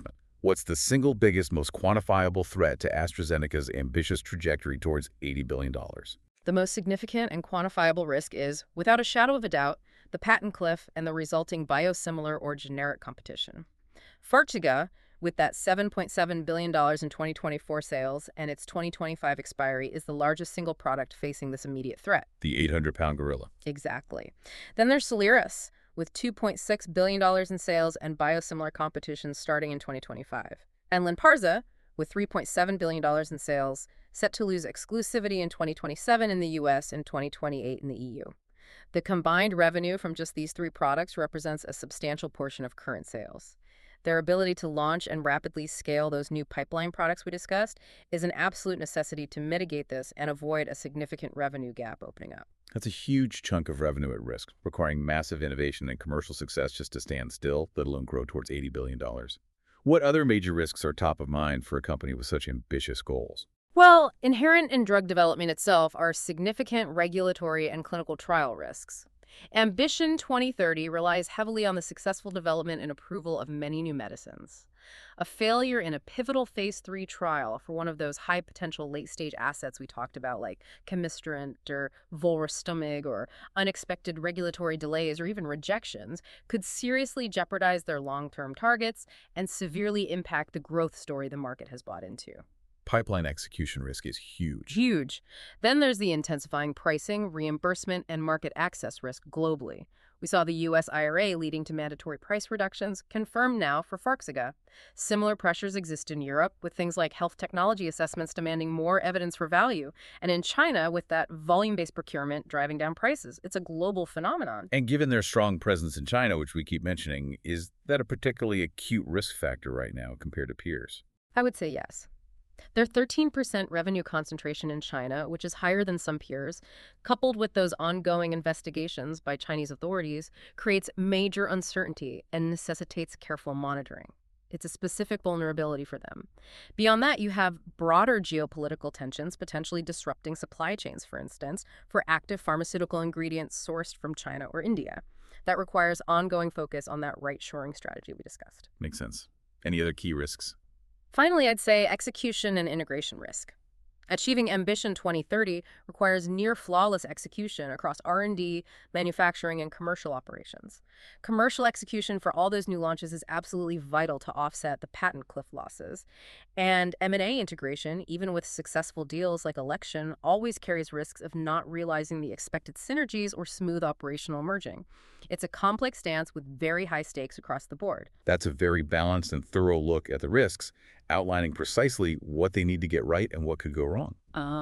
What's the single biggest, most quantifiable threat to AstraZeneca's ambitious trajectory towards $80 billion? The most significant and quantifiable risk is, without a shadow of a doubt, the patent cliff and the resulting biosimilar or generic competition. Farxiga, with that $7.7 billion in 2024 sales and its 2025 expiry, is the largest single product facing this immediate threat. The 800-pound gorilla. Exactly. Then there's Soliris, with $2.6 billion in sales and biosimilar competition starting in 2025. And Lynparza, with $3.7 billion in sales, set to lose exclusivity in 2027 in the US and 2028 in the EU. The combined revenue from just these three products represents a substantial portion of current sales. Their ability to launch and rapidly scale those new pipeline products we discussed is an absolute necessity to mitigate this and avoid a significant revenue gap opening up. That's a huge chunk of revenue at risk, requiring massive innovation and commercial success just to stand still, let alone grow towards $80 billion. What other major risks are top of mind for a company with such ambitious goals? Well, inherent in drug development itself are significant regulatory and clinical trial risks. Ambition 2030 relies heavily on the successful development and approval of many new medicines. A failure in a pivotal phase 3 trial for one of those high-potential late-stage assets we talked about, like camistrant or volrustomig, or unexpected regulatory delays or even rejections, could seriously jeopardize their long-term targets and severely impact the growth story the market has bought into. Pipeline execution risk is huge. Huge. Then there's the intensifying pricing, reimbursement, and market access risk globally. We saw the U.S. IRA leading to mandatory price reductions, confirmed now for Farxiga. Similar pressures exist in Europe, with things like health technology assessments demanding more evidence for value, and in China with that volume-based procurement driving down prices. It's a global phenomenon. And given their strong presence in China, which we keep mentioning, is that a particularly acute risk factor right now compared to peers? I would say yes. Their 13% revenue concentration in China, which is higher than some peers, coupled with those ongoing investigations by Chinese authorities, creates major uncertainty and necessitates careful monitoring. It's a specific vulnerability for them. Beyond that, you have broader geopolitical tensions potentially disrupting supply chains, for instance, for active pharmaceutical ingredients sourced from China or India. That requires ongoing focus on that right-shoring strategy we discussed. Makes sense. Any other key risks? Finally, I'd say execution and integration risk. Achieving Ambition 2030 requires near-flawless execution across R&D, manufacturing, and commercial operations. Commercial execution for all those new launches is absolutely vital to offset the patent cliff losses. And M&A integration, even with successful deals like Alexion, always carries risks of not realizing the expected synergies or smooth operational merging. It's a complex dance with very high stakes across the board. That's a very balanced and thorough look at the risks, outlining precisely what they need to get right and what could go wrong.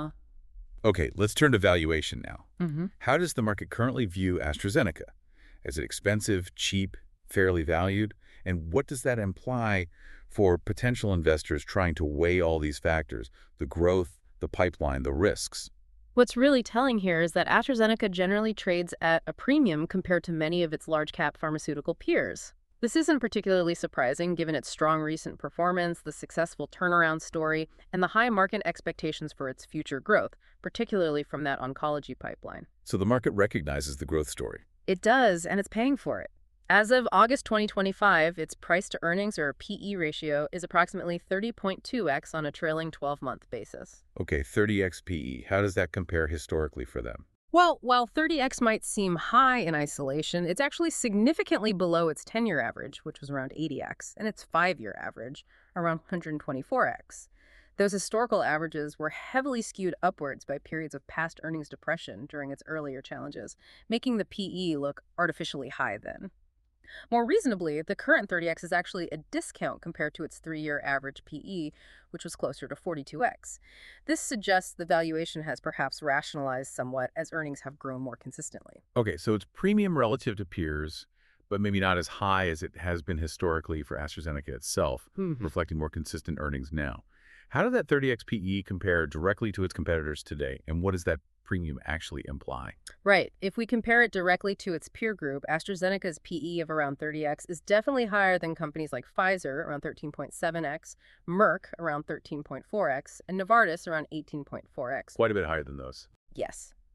Okay, let's turn to valuation now. How does the market currently view AstraZeneca? Is it expensive, cheap, fairly valued? And what does that imply for potential investors trying to weigh all these factors, the growth, the pipeline, the risks? What's really telling here is that AstraZeneca generally trades at a premium compared to many of its large-cap pharmaceutical peers. This isn't particularly surprising given its strong recent performance, the successful turnaround story, and the high market expectations for its future growth, particularly from that oncology pipeline. So the market recognizes the growth story. It does, and it's paying for it. As of August 2025, its price-to-earnings, or PE ratio, is approximately 30.2x on a trailing 12-month basis. Okay, 30x PE. How does that compare historically for them? Well, while 30x might seem high in isolation, it's actually significantly below its 10-year average, which was around 80x, and its 5-year average, around 124x. Those historical averages were heavily skewed upwards by periods of past earnings depression during its earlier challenges, making the PE look artificially high then. More reasonably, the current 30x is actually a discount compared to its 3-year average PE, which was closer to 42x. This suggests the valuation has perhaps rationalized somewhat as earnings have grown more consistently. Okay, so it's premium relative to peers, but maybe not as high as it has been historically for AstraZeneca itself, reflecting more consistent earnings now. How did that 30x PE compare directly to its competitors today, and what does that premium actually imply? Right. If we compare it directly to its peer group, AstraZeneca's PE of around 30x is definitely higher than companies like Pfizer, around 13.7x, Merck, around 13.4x, and Novartis, around 18.4x. Quite a bit higher than those. Yes.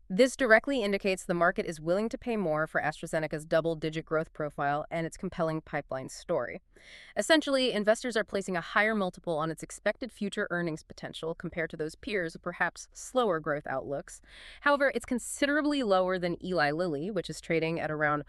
This directly indicates the market is willing to pay more for AstraZeneca's double-digit growth profile and its compelling pipeline story. Essentially, investors are placing a higher multiple on its expected future earnings potential compared to those peers with perhaps slower growth outlooks. However, it's considerably lower than Eli Lilly, which is trading at around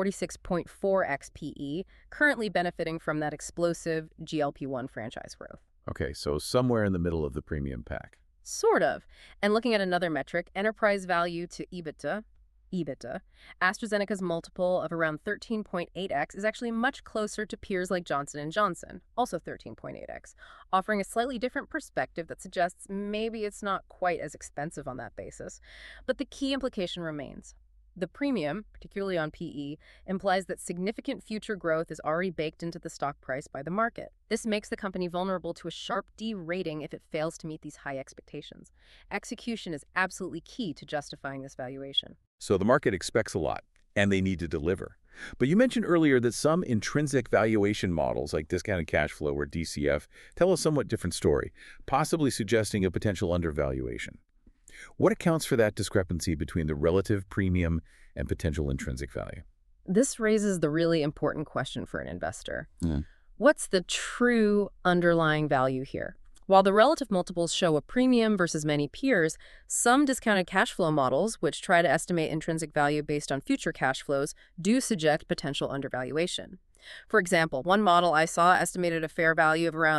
46.4x PE, currently benefiting from that explosive GLP-1 franchise growth. Okay, so somewhere in the middle of the premium pack. Sort of. And looking at another metric, enterprise value to EBITDA, AstraZeneca's multiple of around 13.8x is actually much closer to peers like Johnson & Johnson, also 13.8x, offering a slightly different perspective that suggests maybe it's not quite as expensive on that basis. But the key implication remains. The premium, particularly on PE, implies that significant future growth is already baked into the stock price by the market. This makes the company vulnerable to a sharp de-rating if it fails to meet these high expectations. Execution is absolutely key to justifying this valuation. So the market expects a lot, and they need to deliver. But you mentioned earlier that some intrinsic valuation models, like discounted cash flow or DCF, tell a somewhat different story, possibly suggesting a potential undervaluation. What accounts for that discrepancy between the relative premium and potential intrinsic value? This raises the really important question for an investor. What's the true underlying value here? While the relative multiples show a premium versus many peers, some discounted cash flow models, which try to estimate intrinsic value based on future cash flows, do suggest potential undervaluation. For example, one model I saw estimated a fair value of around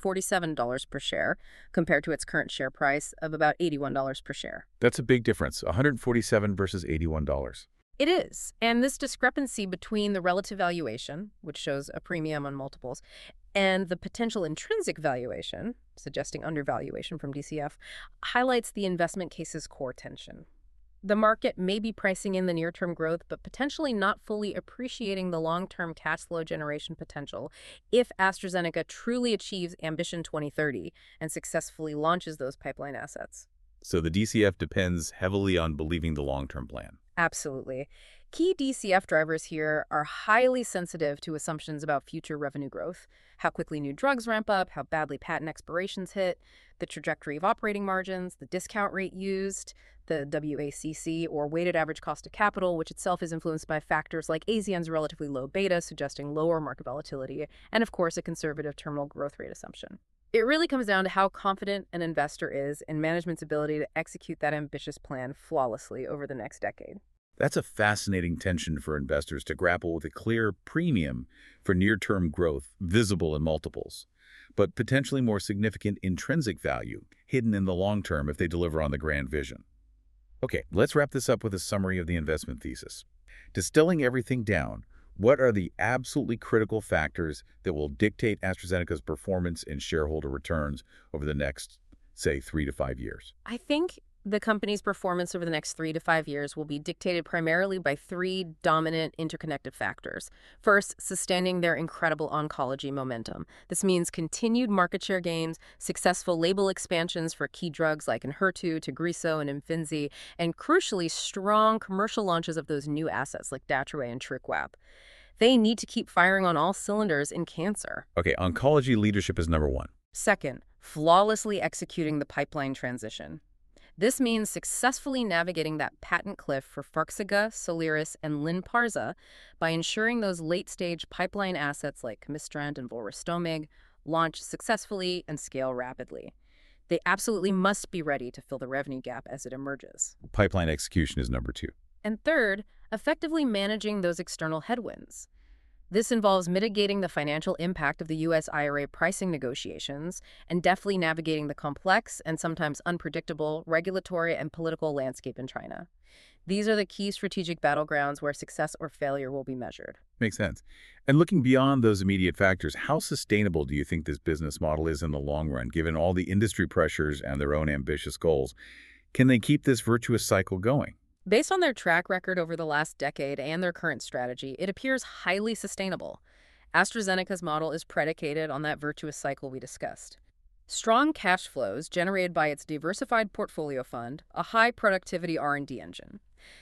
$147 per share, compared to its current share price of about $81 per share. That's a big difference, $147 versus $81. It is. And this discrepancy between the relative valuation, which shows a premium on multiples, and the potential intrinsic valuation, suggesting undervaluation from DCF, highlights the investment case's core tension. The market may be pricing in the near-term growth, but potentially not fully appreciating the long-term cash flow generation potential if AstraZeneca truly achieves Ambition 2030 and successfully launches those pipeline assets. So the DCF depends heavily on believing the long-term plan. Absolutely. Key DCF drivers here are highly sensitive to assumptions about future revenue growth, how quickly new drugs ramp up, how badly patent expirations hit, the trajectory of operating margins, the discount rate used, the WACC, or weighted average cost of capital, which itself is influenced by factors like AZN's relatively low beta, suggesting lower market volatility, and of course a conservative terminal growth rate assumption. It really comes down to how confident an investor is in management's ability to execute that ambitious plan flawlessly over the next decade. That's a fascinating tension for investors to grapple with a clear premium for near-term growth visible in multiples, but potentially more significant intrinsic value hidden in the long term if they deliver on the grand vision. Okay, let's wrap this up with a summary of the investment thesis. Distilling everything down, what are the absolutely critical factors that will dictate AstraZeneca's performance and shareholder returns over the next, say, 3 to 5 years? I think the company's performance over the next 3 to 5 years will be dictated primarily by three dominant interconnected factors. First, sustaining their incredible oncology momentum. This means continued market share gains, successful label expansions for key drugs like Enhertu, Tagrisso, and Imfinzi, and crucially, strong commercial launches of those new assets like Datroway and Triquap. They need to keep firing on all cylinders in cancer. Okay, oncology leadership is number one. Second, flawlessly executing the pipeline transition. This means successfully navigating that patent cliff for Farxiga, Soliris, and Lynparza by ensuring those late-stage pipeline assets like Camistrant and Volrustomig launch successfully and scale rapidly. They absolutely must be ready to fill the revenue gap as it emerges. Pipeline execution is number two. And third, effectively managing those external headwinds. This involves mitigating the financial impact of the U.S. IRA pricing negotiations and deftly navigating the complex and sometimes unpredictable regulatory and political landscape in China. These are the key strategic battlegrounds where success or failure will be measured. Makes sense. And looking beyond those immediate factors, how sustainable do you think this business model is in the long run, given all the industry pressures and their own ambitious goals? Can they keep this virtuous cycle going? Based on their track record over the last decade and their current strategy, it appears highly sustainable. AstraZeneca's model is predicated on that virtuous cycle we discussed. Strong cash flows generated by its diversified portfolio fund, a high-productivity R&D engine.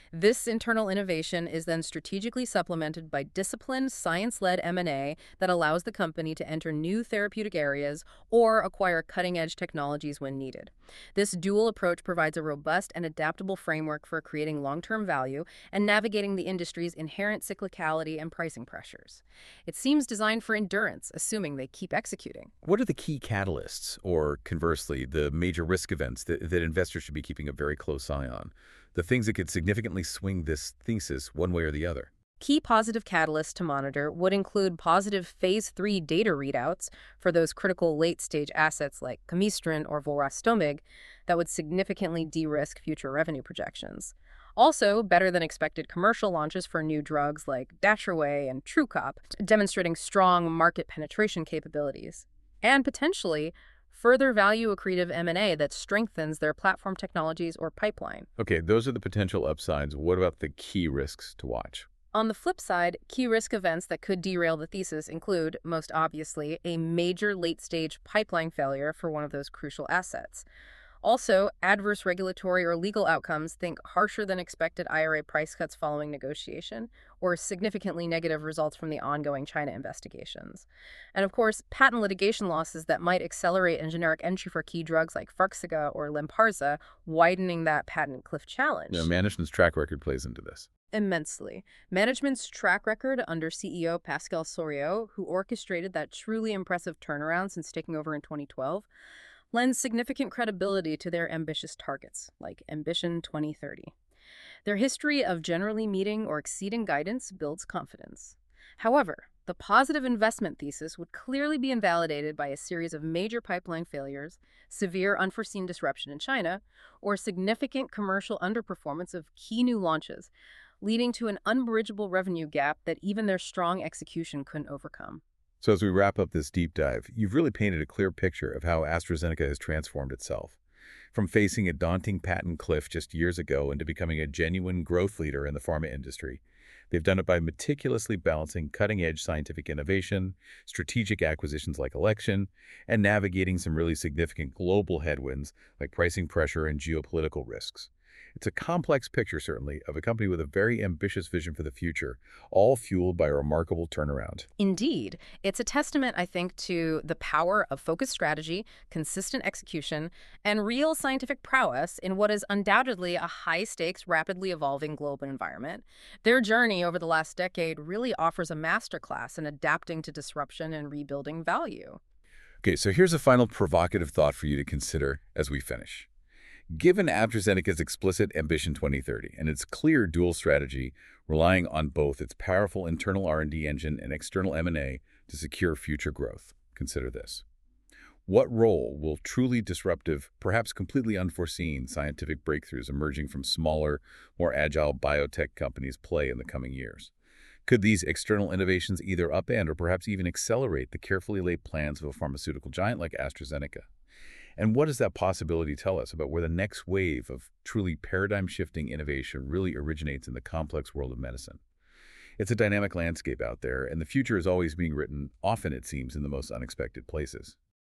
This internal innovation is then strategically supplemented by disciplined, science-led M&A that allows the company to enter new therapeutic areas or acquire cutting-edge technologies when needed. This dual approach provides a robust and adaptable framework for creating long-term value and navigating the industry's inherent cyclicality and pricing pressures. It seems designed for endurance, assuming they keep executing. What are the key catalysts, or conversely, the major risk events that investors should be keeping a very close eye on? The things that could significantly swing this thesis one way or the other? Key positive catalysts to monitor would include positive Phase 3 data readouts for those critical late-stage assets like Camistrin or Volrustomig that would significantly de-risk future revenue projections. Also, better-than-expected commercial launches for new drugs like Datroway and Trucop, demonstrating strong market penetration capabilities. And potentially, further value-accretive M&A that strengthens their platform technologies or pipeline. Okay, those are the potential upsides. What about the key risks to watch? On the flip side, key risk events that could derail the thesis include, most obviously, a major late-stage pipeline failure for one of those crucial assets. Also, adverse regulatory or legal outcomes, think harsher than expected IRA price cuts following negotiation, or significantly negative results from the ongoing China investigations. And of course, patent litigation losses that might accelerate in generic entry for key drugs like Farxiga or Lynparza, widening that patent cliff challenge. Management's track record plays into this. Immensely. Management's track record under CEO Pascal Soriot, who orchestrated that truly impressive turnaround since taking over in 2012, lends significant credibility to their ambitious targets, like Ambition 2030. Their history of generally meeting or exceeding guidance builds confidence. However, the positive investment thesis would clearly be invalidated by a series of major pipeline failures, severe unforeseen disruption in China, or significant commercial underperformance of key new launches, leading to an unbridgeable revenue gap that even their strong execution couldn't overcome. So as we wrap up this deep dive, you've really painted a clear picture of how AstraZeneca has transformed itself. From facing a daunting patent cliff just years ago into becoming a genuine growth leader in the pharma industry. They've done it by meticulously balancing cutting-edge scientific innovation, strategic acquisitions like Alexion, and navigating some really significant global headwinds like pricing pressure and geopolitical risks. It's a complex picture, certainly, of a company with a very ambitious vision for the future, all fueled by a remarkable turnaround. Indeed, it's a testament, I think, to the power of focused strategy, consistent execution, and real scientific prowess in what is undoubtedly a high-stakes, rapidly evolving global environment. Their journey over the last decade really offers a masterclass in adapting to disruption and rebuilding value. Okay, so here's a final provocative thought for you to consider as we finish. Given AstraZeneca's explicit Ambition 2030 and its clear dual strategy, relying on both its powerful internal R&D engine and external M&A to secure future growth, consider this. What role will truly disruptive, perhaps completely unforeseen scientific breakthroughs emerging from smaller, more agile biotech companies play in the coming years? Could these external innovations either upend or perhaps even accelerate the carefully laid plans of a pharmaceutical giant like AstraZeneca? And what does that possibility tell us about where the next wave of truly paradigm-shifting innovation really originates in the complex world of medicine? It's a dynamic landscape out there, and the future is always being written, often it seems, in the most unexpected places.